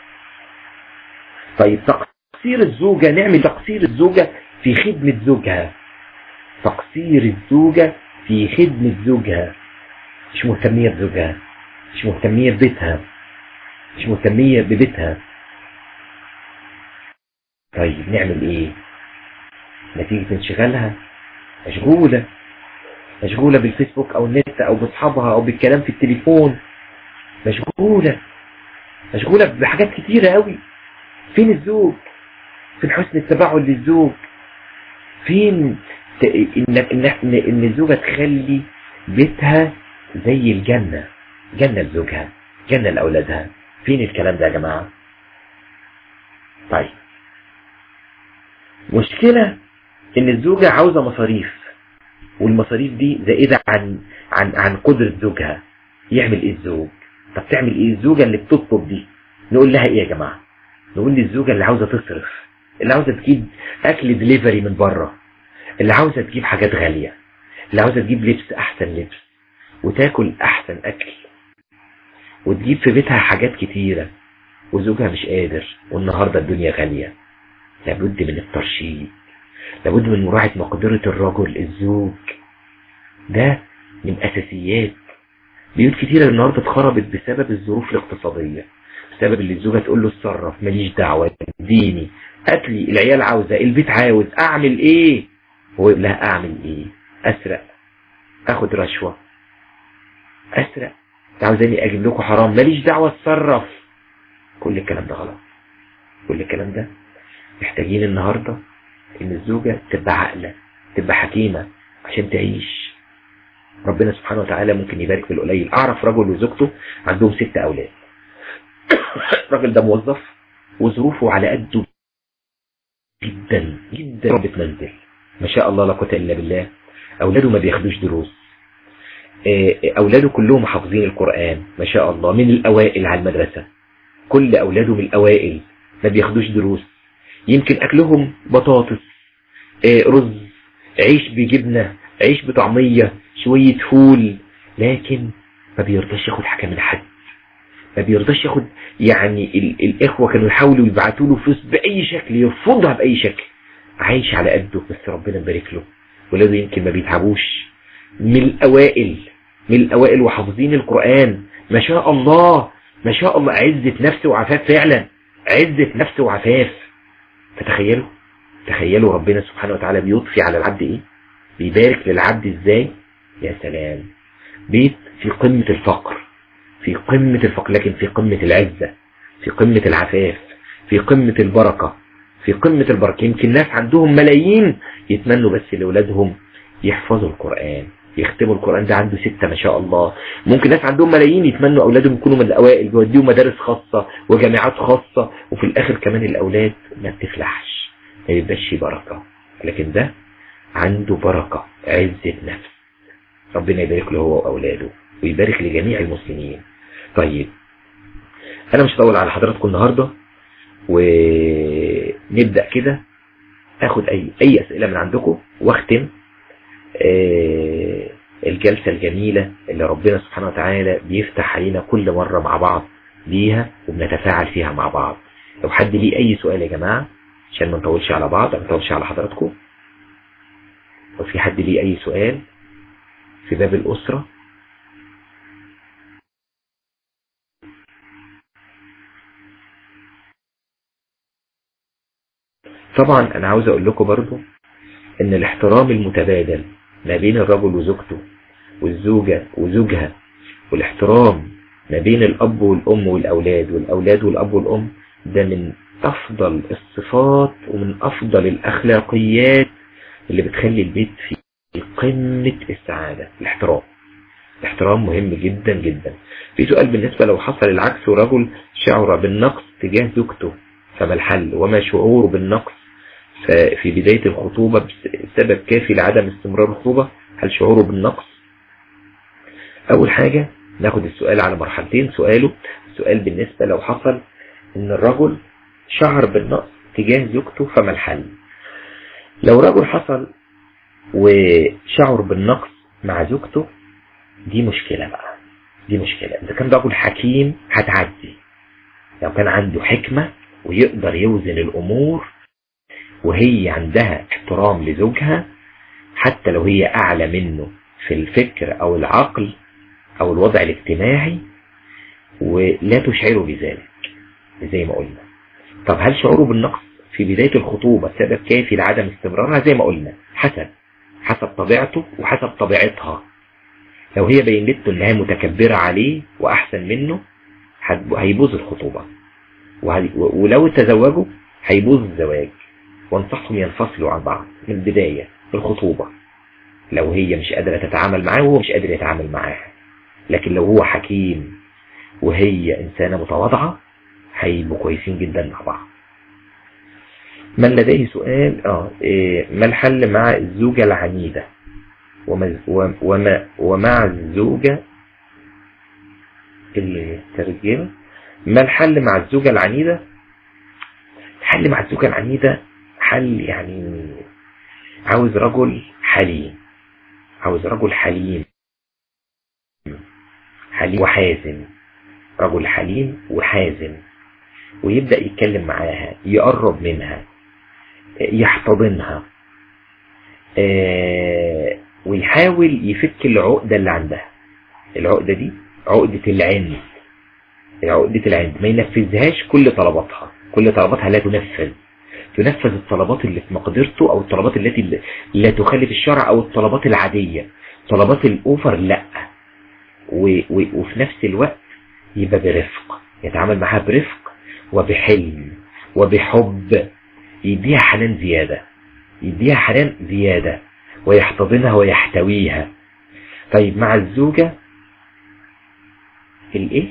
طيب تقصير الزوجة، نعمل تقصير الزوجة في خدمة زوجها. تقصير الزوجة في خدمة زوجها، مش مهتمية بزوجها، مش مهتمية ببيتها، مش مهتمية ببيتها. طيب نعمل ايه؟ نتيجة انشغالها مشغولة مشغولة بالفيسبوك او النت او باصحابها او بالكلام في التليفون، مشغولة مشغولة بحاجات كتيرة قوي. فين الزوج؟ فين حسن التباعد للزوج؟ فين ان ان ان الزوجة تخلي بيتها زي الجنة، جنة لزوجها، جنة لأولادها؟ فين الكلام ده يا جماعة؟ طيب مشكلة ان الزوجة عاوزة مصاريف، والمصاريف دي زائدة عن عن عن قدرة زوجها. يعمل ايه الزوج؟ طب تعمل ايه الزوجة اللي بتطلب دي؟ نقول لها ايه يا جماعة؟ نقول للزوجة اللي عاوزة تصرف، اللي عاوزة تجيب اكل دليفري من بره، اللي عاوزة تجيب حاجات غالية، اللي عاوزة تجيب لبس احسن لبس، وتاكل احسن اكل، وتجيب في بيتها حاجات كتيرة، وزوجها مش قادر، والنهاردة الدنيا غالية. لابد من الترشيد، لابد من مراعاة مقدرة الرجل الزوج. ده من اساسيات. بيوت كتيرة النهاردة اتخربت بسبب الظروف الاقتصادية، بسبب اللي الزوجة تقول له اتصرف، ماليش دعوة، اديني اكلي، العيال عاوزة، البيت عاوز، اعمل ايه؟ هو يقول لها اعمل ايه؟ اسرق، اخد رشوة، اسرق، عاوزاني اجيب لكم حرام، ماليش دعوة، اتصرف. كل الكلام ده غلط. كل الكلام ده محتاجين النهاردة ان الزوجة تبقى عاقلة، تبقى حكيمة عشان تعيش. ربنا سبحانه وتعالى ممكن يبارك في القليل. اعرف رجل وزوجته عندهم ست اولاد. الراجل ده موظف وظروفه على قده جدا جدا، ربة منزل ما شاء الله لا قوة الا بالله. اولاده ما بياخدوش دروس، اولاده كلهم حافظين القرآن ما شاء الله، من الاوائل على المدرسة. كل اولاده من الاوائل، ما بياخدوش دروس. يمكن اكلهم بطاطس، رز، عيش بجبنة، عيش بطعمية، شوية فول، لكن ما بيرضاش ياخد حاجة من حد، ما بيرضاش ياخد. يعني ال الاخوة كانوا يحاولوا يبعتوا له فلوس باي شكل، يرفضها باي شكل. عايش على قده، بس ربنا مبارك له. ولاده يمكن ما بيتعبوش، من الاوائل، من الاوائل وحافظين القرآن ما شاء الله ما شاء الله. عزة نفس وعفاف، فعلا عزة نفس وعفاف. فتخيلوا تخيلوا ربنا سبحانه وتعالى بيضفي على العبد ايه، بيبارك للعبد ازاي. يا سلام، بيت في قمة الفقر، في قمة الفقر، لكن في قمة العزة، في قمة العفاف، في قمة البركة، في قمة البركة. يمكن ناس عندهم ملايين يتمنوا بس لأولادهم يحفظوا القرآن، يختموا القرآن. ده عنده ستة ما شاء الله. ممكن ناس عندهم ملايين يتمنوا أولادهم يكونوا من الأوائل، بيوديهم مدارس خاصة وجامعات خاصة، وفي الآخر كمان الأولاد ما بتفلحش، ما يبقاش بركة. لكن ده عنده بركة، عزة نفس. ربنا يبارك له هو وأولاده، ويبارك لجميع المسلمين. طيب أنا مش هطول على حضراتكم النهاردة، ونبدأ كده أخد أي أي أسئلة من عندكم، واختم آه الجلسة الجميلة اللي ربنا سبحانه وتعالى بيفتح علينا كل مرة مع بعض ليها، وبنتفاعل فيها مع بعض. لو حد ليه أي سؤال يا جماعة، عشان ما نطولش على بعض، ما نطولش على حضراتكم. لو في حد ليه أي سؤال في باب الأسرة. طبعا أنا عاوز أقول لكم برضو إن الاحترام المتبادل ما بين الرجل وزوجته، والزوجة وزوجها، والاحترام ما بين الأب والأم والأولاد، والأولاد والأب والأم، ده من أفضل الصفات ومن أفضل الأخلاقيات اللي بتخلي البيت في قمة السعادة. الاحترام الاحترام مهم جدا جدا. في سؤال بالنسبة لو حصل العكس ورجل شعر بالنقص تجاه زوجته فما الحل؟ وما شعوره بالنقص في بداية الخطوبة سبب كافي لعدم استمرار الخطوبة؟ هل شعوره بالنقص؟ أول حاجة ناخد السؤال على مرحلتين. سؤاله السؤال بالنسبة لو حصل إن الرجل شعر بالنقص تجاه زوجته فما الحل؟ لو رجل حصل وشعر بالنقص مع زوجته، دي مشكلة بقى، دي مشكلة. إذا كان رجل حكيم هتعدي، لو كان عنده حكمة ويقدر يوزن الأمور، وهي عندها احترام لزوجها حتى لو هي أعلى منه في الفكر أو العقل أو الوضع الاجتماعي، ولا تشعره بذلك زي ما قلنا. طب هل شعوره بالنقص في بداية الخطوبة سبب كافي لعدم استمرارها؟ زي ما قلنا حسب حسب طبيعته وحسب طبيعتها. لو هي بينته انها متكبرة عليه وأحسن منه، هيبوظ الخطوبة، ولو تزوجوا هيبوظ الزواج. وانصحهم ينفصلوا عن بعض من البداية في الخطوبة، لو هي مش قادرة تتعامل معاه وهو مش قادر يتعامل معاها. لكن لو هو حكيم وهي إنسانة متواضعة، هيبقوا كويسين جدا مع بعض. من لديه سؤال اه إيه ما الحل مع الزوجة العنيدة وما وما ومع الزوجة الترجمة ما الحل مع الزوجة العنيدة؟ الحل مع الزوجة العنيدة حل يعني عاوز رجل حليم، عاوز رجل حليم حليم وحازم، رجل حليم وحازم، ويبدأ يتكلم معاها، يقرب منها، يحتضنها، آه ويحاول يفك العقدة اللي عندها. العقدة دي عقدة العند، عقدة العند ما ينفذهاش كل طلباتها، كل طلباتها لا تنفذ، تنفذ الطلبات اللي في مقدرته او الطلبات التي لا تخالف الشرع او الطلبات العادية، طلبات الاوفر لا. وفي نفس الوقت يبقى برفق، يتعامل معها برفق وبحلم وبحب، يديها حنان زيادة، يديها حنان زيادة ويحتضنها ويحتويها. طيب مع الزوجة الايه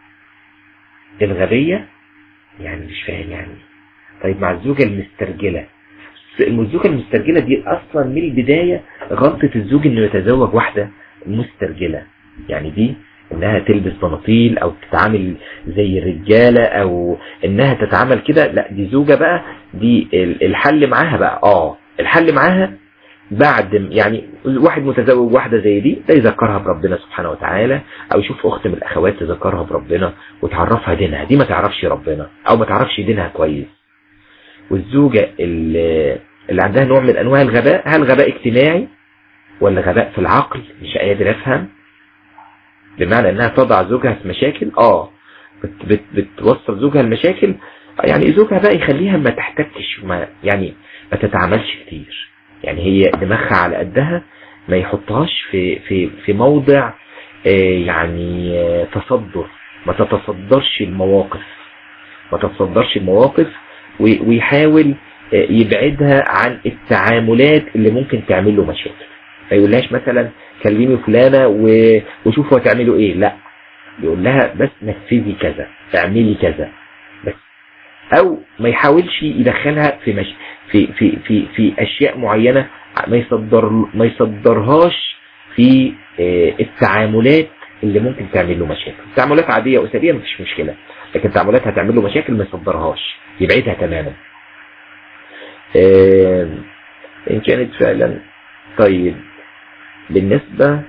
الغبية يعني مش فاهم يعني. طيب مع الزوجة المسترجلة، الزوجة المسترجلة دي اصلا من البداية غلطة الزوج انه يتزوج واحدة مسترجلة، يعني دي انها تلبس بناطيل او تتعامل زي الرجالة او انها تتعامل كده، لا دي زوجة بقى، دي الحل معاها بقى اه الحل معاها بعد يعني واحد متزوج واحدة زي دي، ده يذكرها بربنا سبحانه وتعالى، او يشوف اخت من الاخوات تذكرها بربنا وتعرفها دينها، دي ما تعرفش ربنا او ما تعرفش دينها كويس. والزوجة اللي, اللي عندها نوع من انواع الغباء، هل غباء اجتماعي ولا غباء في العقل مش قادر افهم، بمعنى انها تضع زوجها في مشاكل، اه بت بت بتوصل زوجها المشاكل، يعني زوجها بقى يخليها ما تحتكش ما يعني ما تتعاملش كتير، يعني هي دماغها على قدها، ما يحطهاش في في في موضع آه يعني آه تصدر، ما تتصدرش المواقف، ما تتصدرش المواقف ويحاول آه يبعدها عن التعاملات اللي ممكن تعمل له مشاكل. ما يقولهاش مثلا كلمي فلانة وشوفوا هتعملوا ايه، لا يقول لها بس نفذي كذا، اعملي كذا بس، او ما يحاولش يدخلها في مش في في في في اشياء معينة، ما يصدر ما يصدرهاش في التعاملات اللي ممكن تعمل له مشاكل. تعاملات عادية اسرية مفيش مشكلة، لكن تعاملات هتعمل له مشاكل ما يصدرهاش، يبعدها تماما ان كانت فعلا. طيب بالنسبة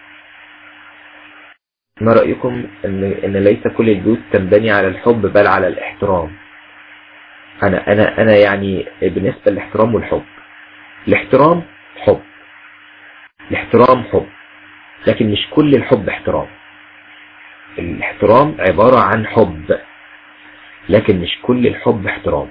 ما رأيكم ان ان ليس كل البيوت تنبني على الحب بل على الاحترام؟ انا انا انا يعني بالنسبة للاحترام والحب، الاحترام حب، الاحترام حب، لكن مش كل الحب احترام. الاحترام عبارة عن حب لكن مش كل الحب احترام.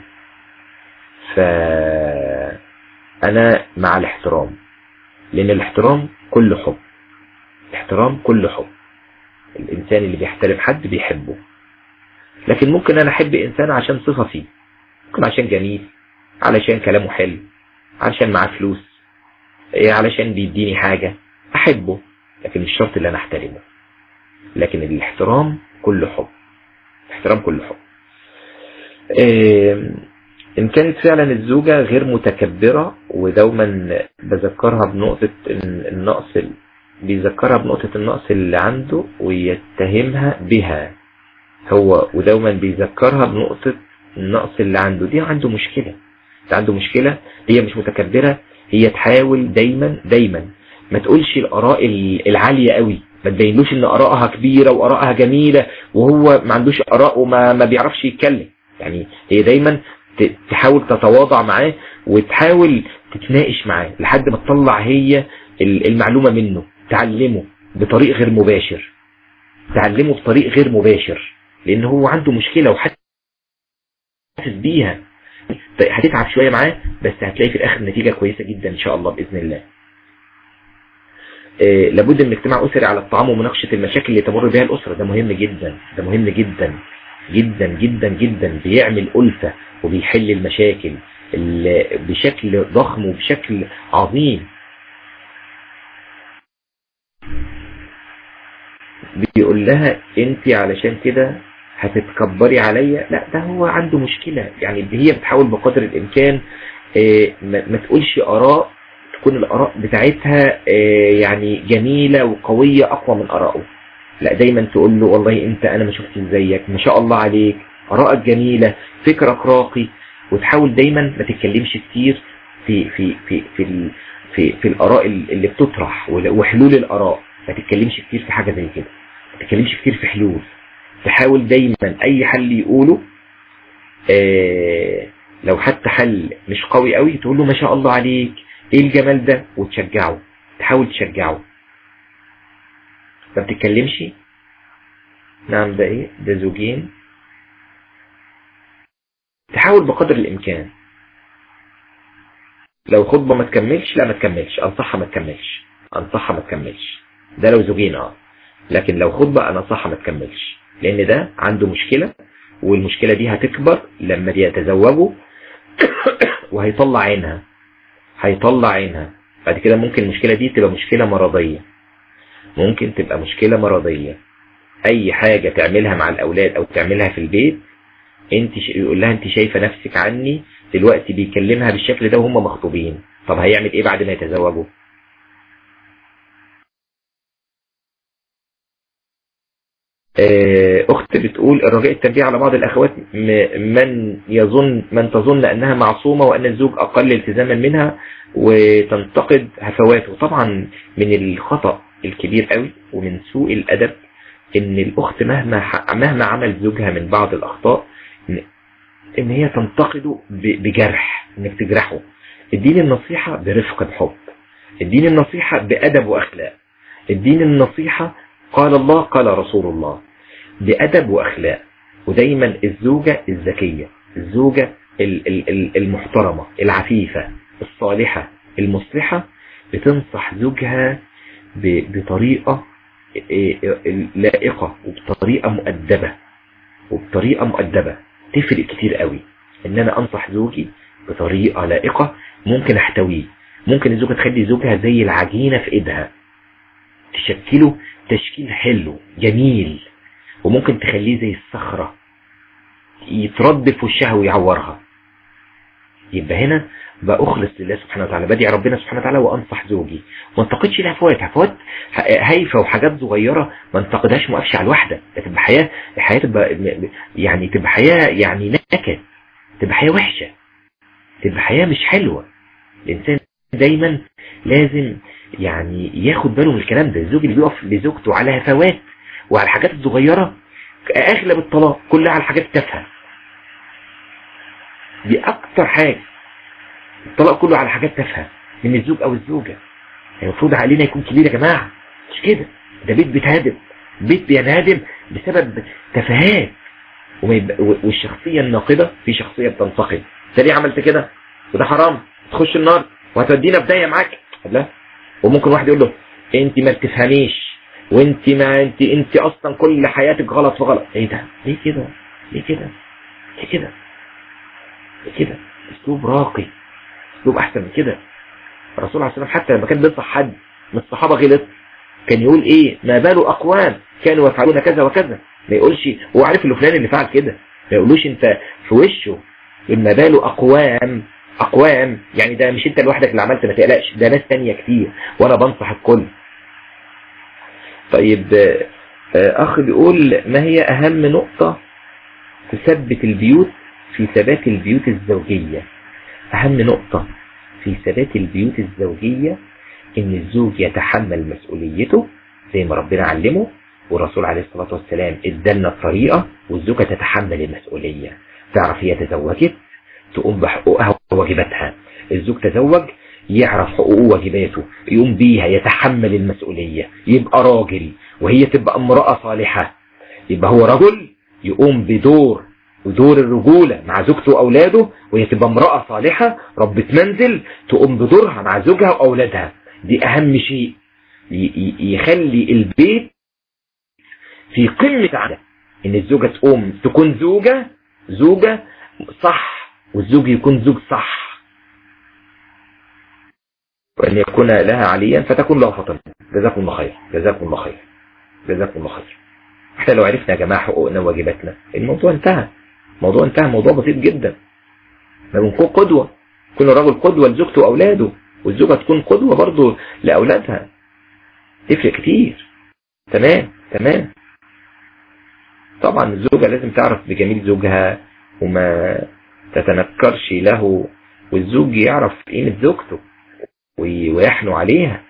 فانا مع الاحترام، لان الاحترام كله حب، الاحترام كله حب. الانسان اللي بيحترم حد بيحبه، لكن ممكن انا احب انسان عشان صفة فيه، ممكن عشان جميل، علشان كلامه حلو، علشان معاه فلوس، علشان بيديني حاجة احبه، لكن مش شرط اللي انا احترمه. لكن الاحترام كله حب، الاحترام كله حب. إيه إن كانت فعلا الزوجة غير متكبرة، ودوما بذكرها بنقطة النقص، بيذكرها بنقطة النقص اللي عنده ويتهمها بها هو، ودوما بيذكرها بنقطة النقص اللي عنده، دي عنده مشكلة، دي عنده مشكلة. هي مش متكبرة، هي تحاول دايما دايما ما تقولش الآراء العالية قوي، ما تبينلوش ان آراءها كبيرة وآراءها جميلة وهو ما عندوش آراء وما ما بيعرفش يتكلم. يعني هي دايما تحاول تتواضع معاه وتحاول تتناقش معاه لحد ما تطلع هي المعلومة منه، تعلمه بطريق غير مباشر، تعلمه بطريق غير مباشر، لان هو عنده مشكلة وحاسس بيها. هتتعب شوية معاه بس هتلاقي في الاخر نتيجة كويسة جدا ان شاء الله بإذن الله. آه لابد من اجتماع أسري على الطعام ومناقشة المشاكل اللي تمر بها الأسرة، ده مهم جدا، ده مهم جدا جدا جدا جدا، بيعمل ألفة وبيحل المشاكل بشكل ضخم وبشكل عظيم. بيقول لها انت علشان كده هتتكبري عليا، لا ده هو عنده مشكلة. يعني هي بتحاول بقدر الامكان ما تقولش اراء تكون الاراء بتاعتها يعني جميلة وقوية اقوى من ارائه، لا دايما تقول له والله انت انا ما شفتش زيك، ما شاء الله عليك، ارائك جميلة، فكرك راقي. وتحاول دايما ما تتكلمش كتير في في في في في, في, في الاراء اللي بتطرح وحلول الاراء، ما تتكلمش كتير في حاجة زي كده، ما تتكلمش كتير في حلول. تحاول دايما اي حل يقوله آه لو حتى حل مش قوي قوي تقول له ما شاء الله عليك، ايه الجمال ده، وتشجعه، تحاول تشجعه. ما بتتكلمش. نعم ده ايه ده زوجين. تحاول بقدر الامكان لو خطبة ما تكملش، لا ما تكملش، انصحها ما تكملش، انصحها ما تكملش. ده لو زوجين اه لكن لو خطبة انا انصحها ما تكملش، لان ده عنده مشكلة، والمشكلة دي هتكبر لما يتزوجوا وهيطلع عينها، هيطلع عينها بعد كده. ممكن المشكلة دي تبقى مشكلة مرضية، ممكن تبقى مشكلة مرضية. اي حاجة تعملها مع الاولاد او تعملها في البيت انت يقول لها انت شايفة نفسك عني دلوقتي، بيكلمها بالشكل ده وهم مخطوبين، طب هيعمل ايه بعد ما يتزوجوا؟ اخت بتقول الرجاء التنبيه على بعض الاخوات من يظن من تظن انها معصومة وان الزوج اقل التزاما منها وتنتقد هفواته. طبعا من الخطأ الكبير قوي ومن سوء الادب ان الاخت مهما مهما عمل زوجها من بعض الاخطاء ان هي تنتقده بجرح، انك تجرحه. الدين النصيحة برفق بحب، الدين النصيحة بأدب وأخلاق، الدين النصيحة قال الله قال رسول الله بأدب وأخلاق. ودايما الزوجة الذكية، الزوجة المحترمة العفيفة الصالحة المصلحة بتنصح زوجها بطريقة لائقة وبطريقة مؤدبة وبطريقة مؤدبة. تفرق كتير قوي ان انا انصح زوجي بطريقة لائقة، ممكن احتويه. ممكن الزوجة تخلي زوجها زي العجينة في ايدها، تشكله تشكيل حلو جميل، وممكن تخليه زي الصخرة يترد في وشها ويعورها. يبقى هنا بأخلص لله سبحانه وتعالى، بدعي ربنا سبحانه وتعالى وانصح زوجي، ما انتقدش الهفوات، هفوات هايفه وحاجات صغيره ما انتقدهاش، مقفش على الواحده. تبقى حياه الحياه تبقى يعني تبقى حياه يعني نكد، تبقى حياه وحشه، تبقى حياه مش حلوه. الانسان دايما لازم يعني ياخد باله من الكلام ده. الزوج اللي بيقف لزوجته على هفوات وعلى الحاجات الصغيره اغلب الطلاق كلها على الحاجات التافهه دي، اكتر حاجه الطلاق كله على حاجات تافهه من الزوج او الزوجه. المفروض علينا يكون كبير يا جماعه، مش كده. ده بيت بيتهدم، بيت بينهدم بسبب تفاهات. والشخصيه الناقده في شخصيه بتنتقد، ده ليه عملت كده وده حرام، تخش النار وهتودينا بدايه معاك. لا، وممكن واحد يقول له انت ما بتفهميش، وانت ما انت انت اصلا كل حياتك غلط في غلط. ايه ده؟ ليه كده؟ ليه كده؟ ليه كده؟ ليه كده؟ اسلوب راقي، اسلوب احسن من كده. الرسول عليه الصلاه والسلام حتى لما كان بينصح حد من الصحابه غلط كان يقول ايه؟ ما بال اقوام كانوا يفعلون كذا وكذا. ما يقولش هو عارف اللي فلان اللي فعل كده، ما يقولوش انت في وشه ما بال اقوام. اقوام يعني ده مش انت لوحدك اللي عملت، ما تقلقش، ده ناس تانية كتير وانا بنصح الكل. طيب اخ بيقول ما هي اهم نقطة تثبت البيوت في ثبات البيوت الزوجية؟ اهم نقطة في ثبات البيوت الزوجية ان الزوج يتحمل مسؤوليته زي ما ربنا علمه، والرسول عليه الصلاة والسلام ادالنا الطريقة، والزوجة تتحمل المسؤولية، تعرف هي تزوجت تقوم بحقوقها وواجباتها. الزوج تزوج يعرف حقوقه وواجباته، يقوم بيها، يتحمل المسؤولية، يبقى راجل، وهي تبقى امرأة صالحة. يبقى هو رجل يقوم بدور ودور الرجولة مع زوجته وأولاده، وهي تبقى امرأة صالحة ربة منزل تقوم بدورها مع زوجها وأولادها. دي أهم شيء يخلي البيت في قمة عدد، إن الزوجة تقوم تكون زوجة زوجة صح، والزوج يكون زوج صح، وأن يكون لها عليا فتكون له فطن. جزاكم الله خير، جزاكم الله خير، جزاكم الله خير. احنا لو عرفنا يا جماعة حقوقنا وواجباتنا الموضوع انتهى. الموضوع انتهى، موضوع بسيط جدا. بنكون قدوة، يكون الرجل قدوة لزوجته وأولاده، والزوجة تكون قدوة برضو لأولادها، تفرق كتير. تمام تمام. طبعا الزوجة لازم تعرف بجميل زوجها وما تتنكرش له، والزوج يعرف قيمة زوجته ويحنوا عليها.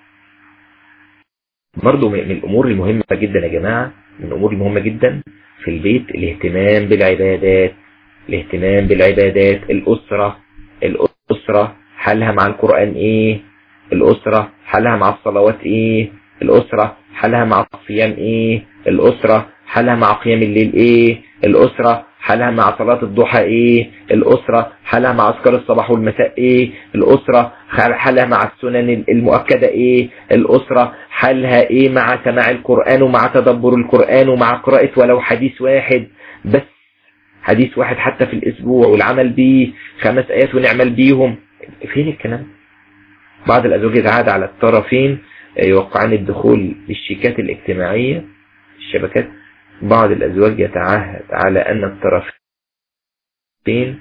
برضو من الأمور المهمة جدا يا جماعة، من الأمور المهمة جدا في البيت الاهتمام بالعبادات. الاهتمام بالعبادات. الأسرة الأسرة حالها مع القرآن ايه؟ الأسرة حالها مع الصلوات ايه؟ الأسرة حالها مع الصيام ايه؟ الأسرة حالها مع قيام الليل ايه؟ الأسرة حالها مع صلاة الضحى ايه؟ الأسرة حالها مع أذكار الصباح والمساء ايه؟ الأسرة حالها مع السنن المؤكدة ايه؟ الأسرة حالها ايه مع سماع القرآن ومع تدبر القرآن ومع قراءة ولو حديث واحد بس، حديث واحد حتى في الأسبوع، والعمل بيه خمس آيات ونعمل بيهم. فين الكلام؟ بعض الأزواج يتعاد على الطرفين يوقعان الدخول بالشيكات الاجتماعية الشبكات. بعض الأزواج يتعهد على أن الطرفين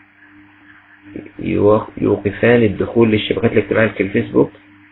يوقفان الدخول للشبكات الاجتماعية في الفيسبوك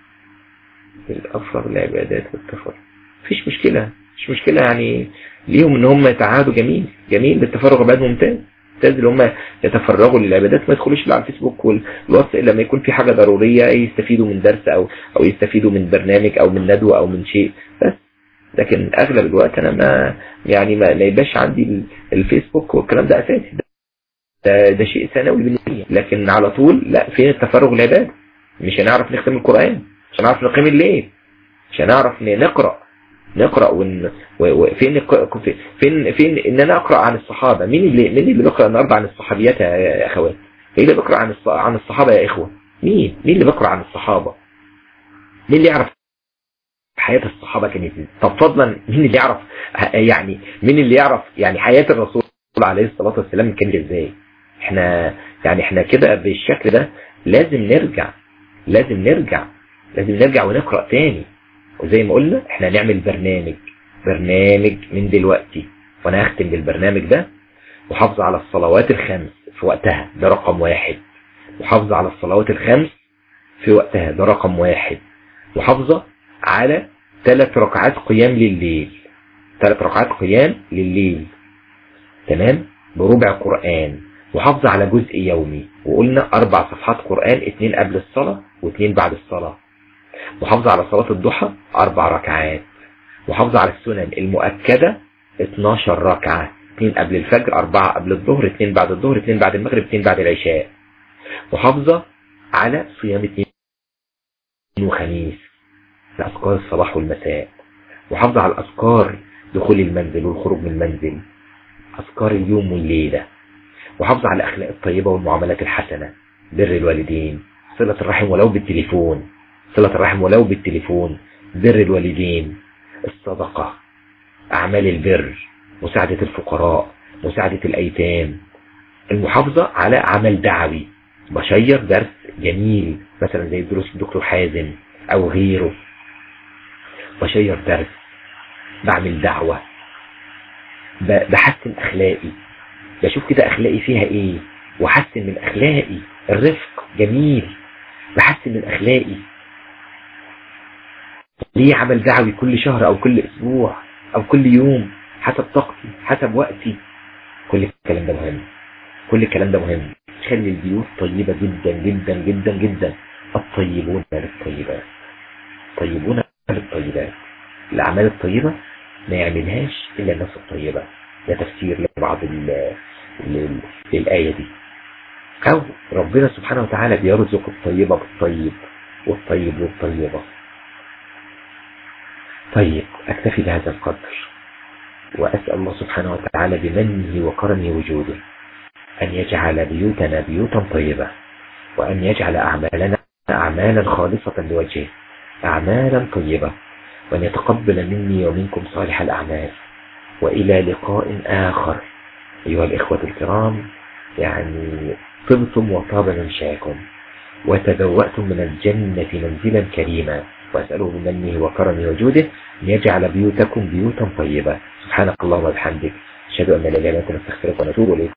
بالأفرغ العبادات والتفرغ. مفيش مشكلة، مش مشكلة يعني ليهم ان هم يتعهدوا. جميل جميل بالتفرغ عباد ممتاز ممتاز اللي هم يتفرغوا للعبادات، ما يدخلوش على الفيسبوك والواتس الا لما يكون في حاجة ضرورية يستفيدوا من درس او او يستفيدوا من برنامج او من ندوة او من شيء بس. لكن اغلب الوقت انا ما يعني ما يبقاش عندي الفيسبوك والكلام ده اساسي، ده, ده شيء ثانوي بالنسبة. لكن على طول لا، فين التفرغ العبادة؟ مش هنعرف نختم القرآن، مش هنعرف نقيم الليل، مش هنعرف نقرأ نقرأ ون... وفين فين فين ان انا اقرأ عن الصحابة. مين اللي مين اللي بيقرأ النهارده عن الصحابيات يا اخوات؟ مين اللي بيقرأ عن الص... عن الصحابة يا اخوة؟ مين مين اللي بيقرأ عن الصحابة؟ مين اللي يعرف حياة الصحابة كانت ازاي؟ طب فضلا مين اللي يعرف يعني مين اللي يعرف يعني حياة الرسول عليه الصلاة والسلام كانت ازاي؟ احنا يعني احنا كده بالشكل ده لازم نرجع لازم نرجع لازم نرجع ونقرأ تاني. وزي ما قلنا احنا نعمل برنامج برنامج من دلوقتي، وانا هختم بالبرنامج ده. محافظة على الصلوات الخمس في وقتها، ده رقم واحد. محافظة على الصلوات الخمس في وقتها، ده رقم واحد. محافظة على ثلاث ركعات قيام لليل، ثلاث ركعات قيام لليل تمام بربع قرآن. محافظة على جزء يومي، وقلنا اربع صفحات قرآن، اثنين قبل الصلاة واثنين بعد الصلاة. محافظة على صلاة الضحى اربع ركعات. محافظة على السنن المؤكدة اتناشر ركعة، اثنين قبل الفجر، اربعة قبل الظهر، اثنين بعد الظهر، اثنين بعد المغرب، اثنين بعد العشاء. محافظة على صيام اثنين وخميس لأذكار الصباح والمساء. محافظة على الأذكار دخول المنزل والخروج من المنزل، أذكار اليوم والليلة. محافظة على الأخلاق الطيبة والمعاملات الحسنة، بر الوالدين، صلة الرحم ولو بالتليفون، صلة الرحم ولو بالتليفون، بر الوالدين، الصدقة، أعمال البر، مساعدة الفقراء، مساعدة الأيتام. المحافظة على عمل دعوي، بشير درس جميل مثلا زي دروس الدكتور حازم أو غيره، بشير درس، بعمل دعوة، بحسن أخلاقي، بشوف كده أخلاقي فيها إيه وحسن من أخلاقي. الرفق جميل، بحسن من أخلاقي. ليه عمل دعوي كل شهر أو كل أسبوع أو كل يوم حسب طاقتي حسب وقتي. كل الكلام ده مهم، كل الكلام ده مهم. خلي البيوت طيبة جدا جدا جدا جدا. الطيبون للطيبات، طيبون للطيبات. الأعمال الطيبة ما يعملهاش إلا الناس الطيبة. ده تفسير لبعض الآية دي. أو ربنا سبحانه وتعالى بيرزق الطيبة بالطيب والطيب والطيبة. طيب أكتفي بهذا القدر، وأسأل الله سبحانه وتعالى بمنه وكرمه وجوده أن يجعل بيوتنا بيوتا طيبة، وأن يجعل أعمالنا أعمالا خالصة لوجهه، أعمالا طيبة، وأن يتقبل مني ومنكم صالح الأعمال. وإلى لقاء آخر أيها الإخوة الكرام. يعني طبتم وطاب ممشاكم وتبوأتم من الجنة منزلا كريما. وأسأله بمنه وكرمه وجوده أن يجعل بيوتكم بيوتا طيبة. سبحانك اللهم وبحمدك، أشهد أن لا إله إلا أنت، نستغفرك ونتوب إليك.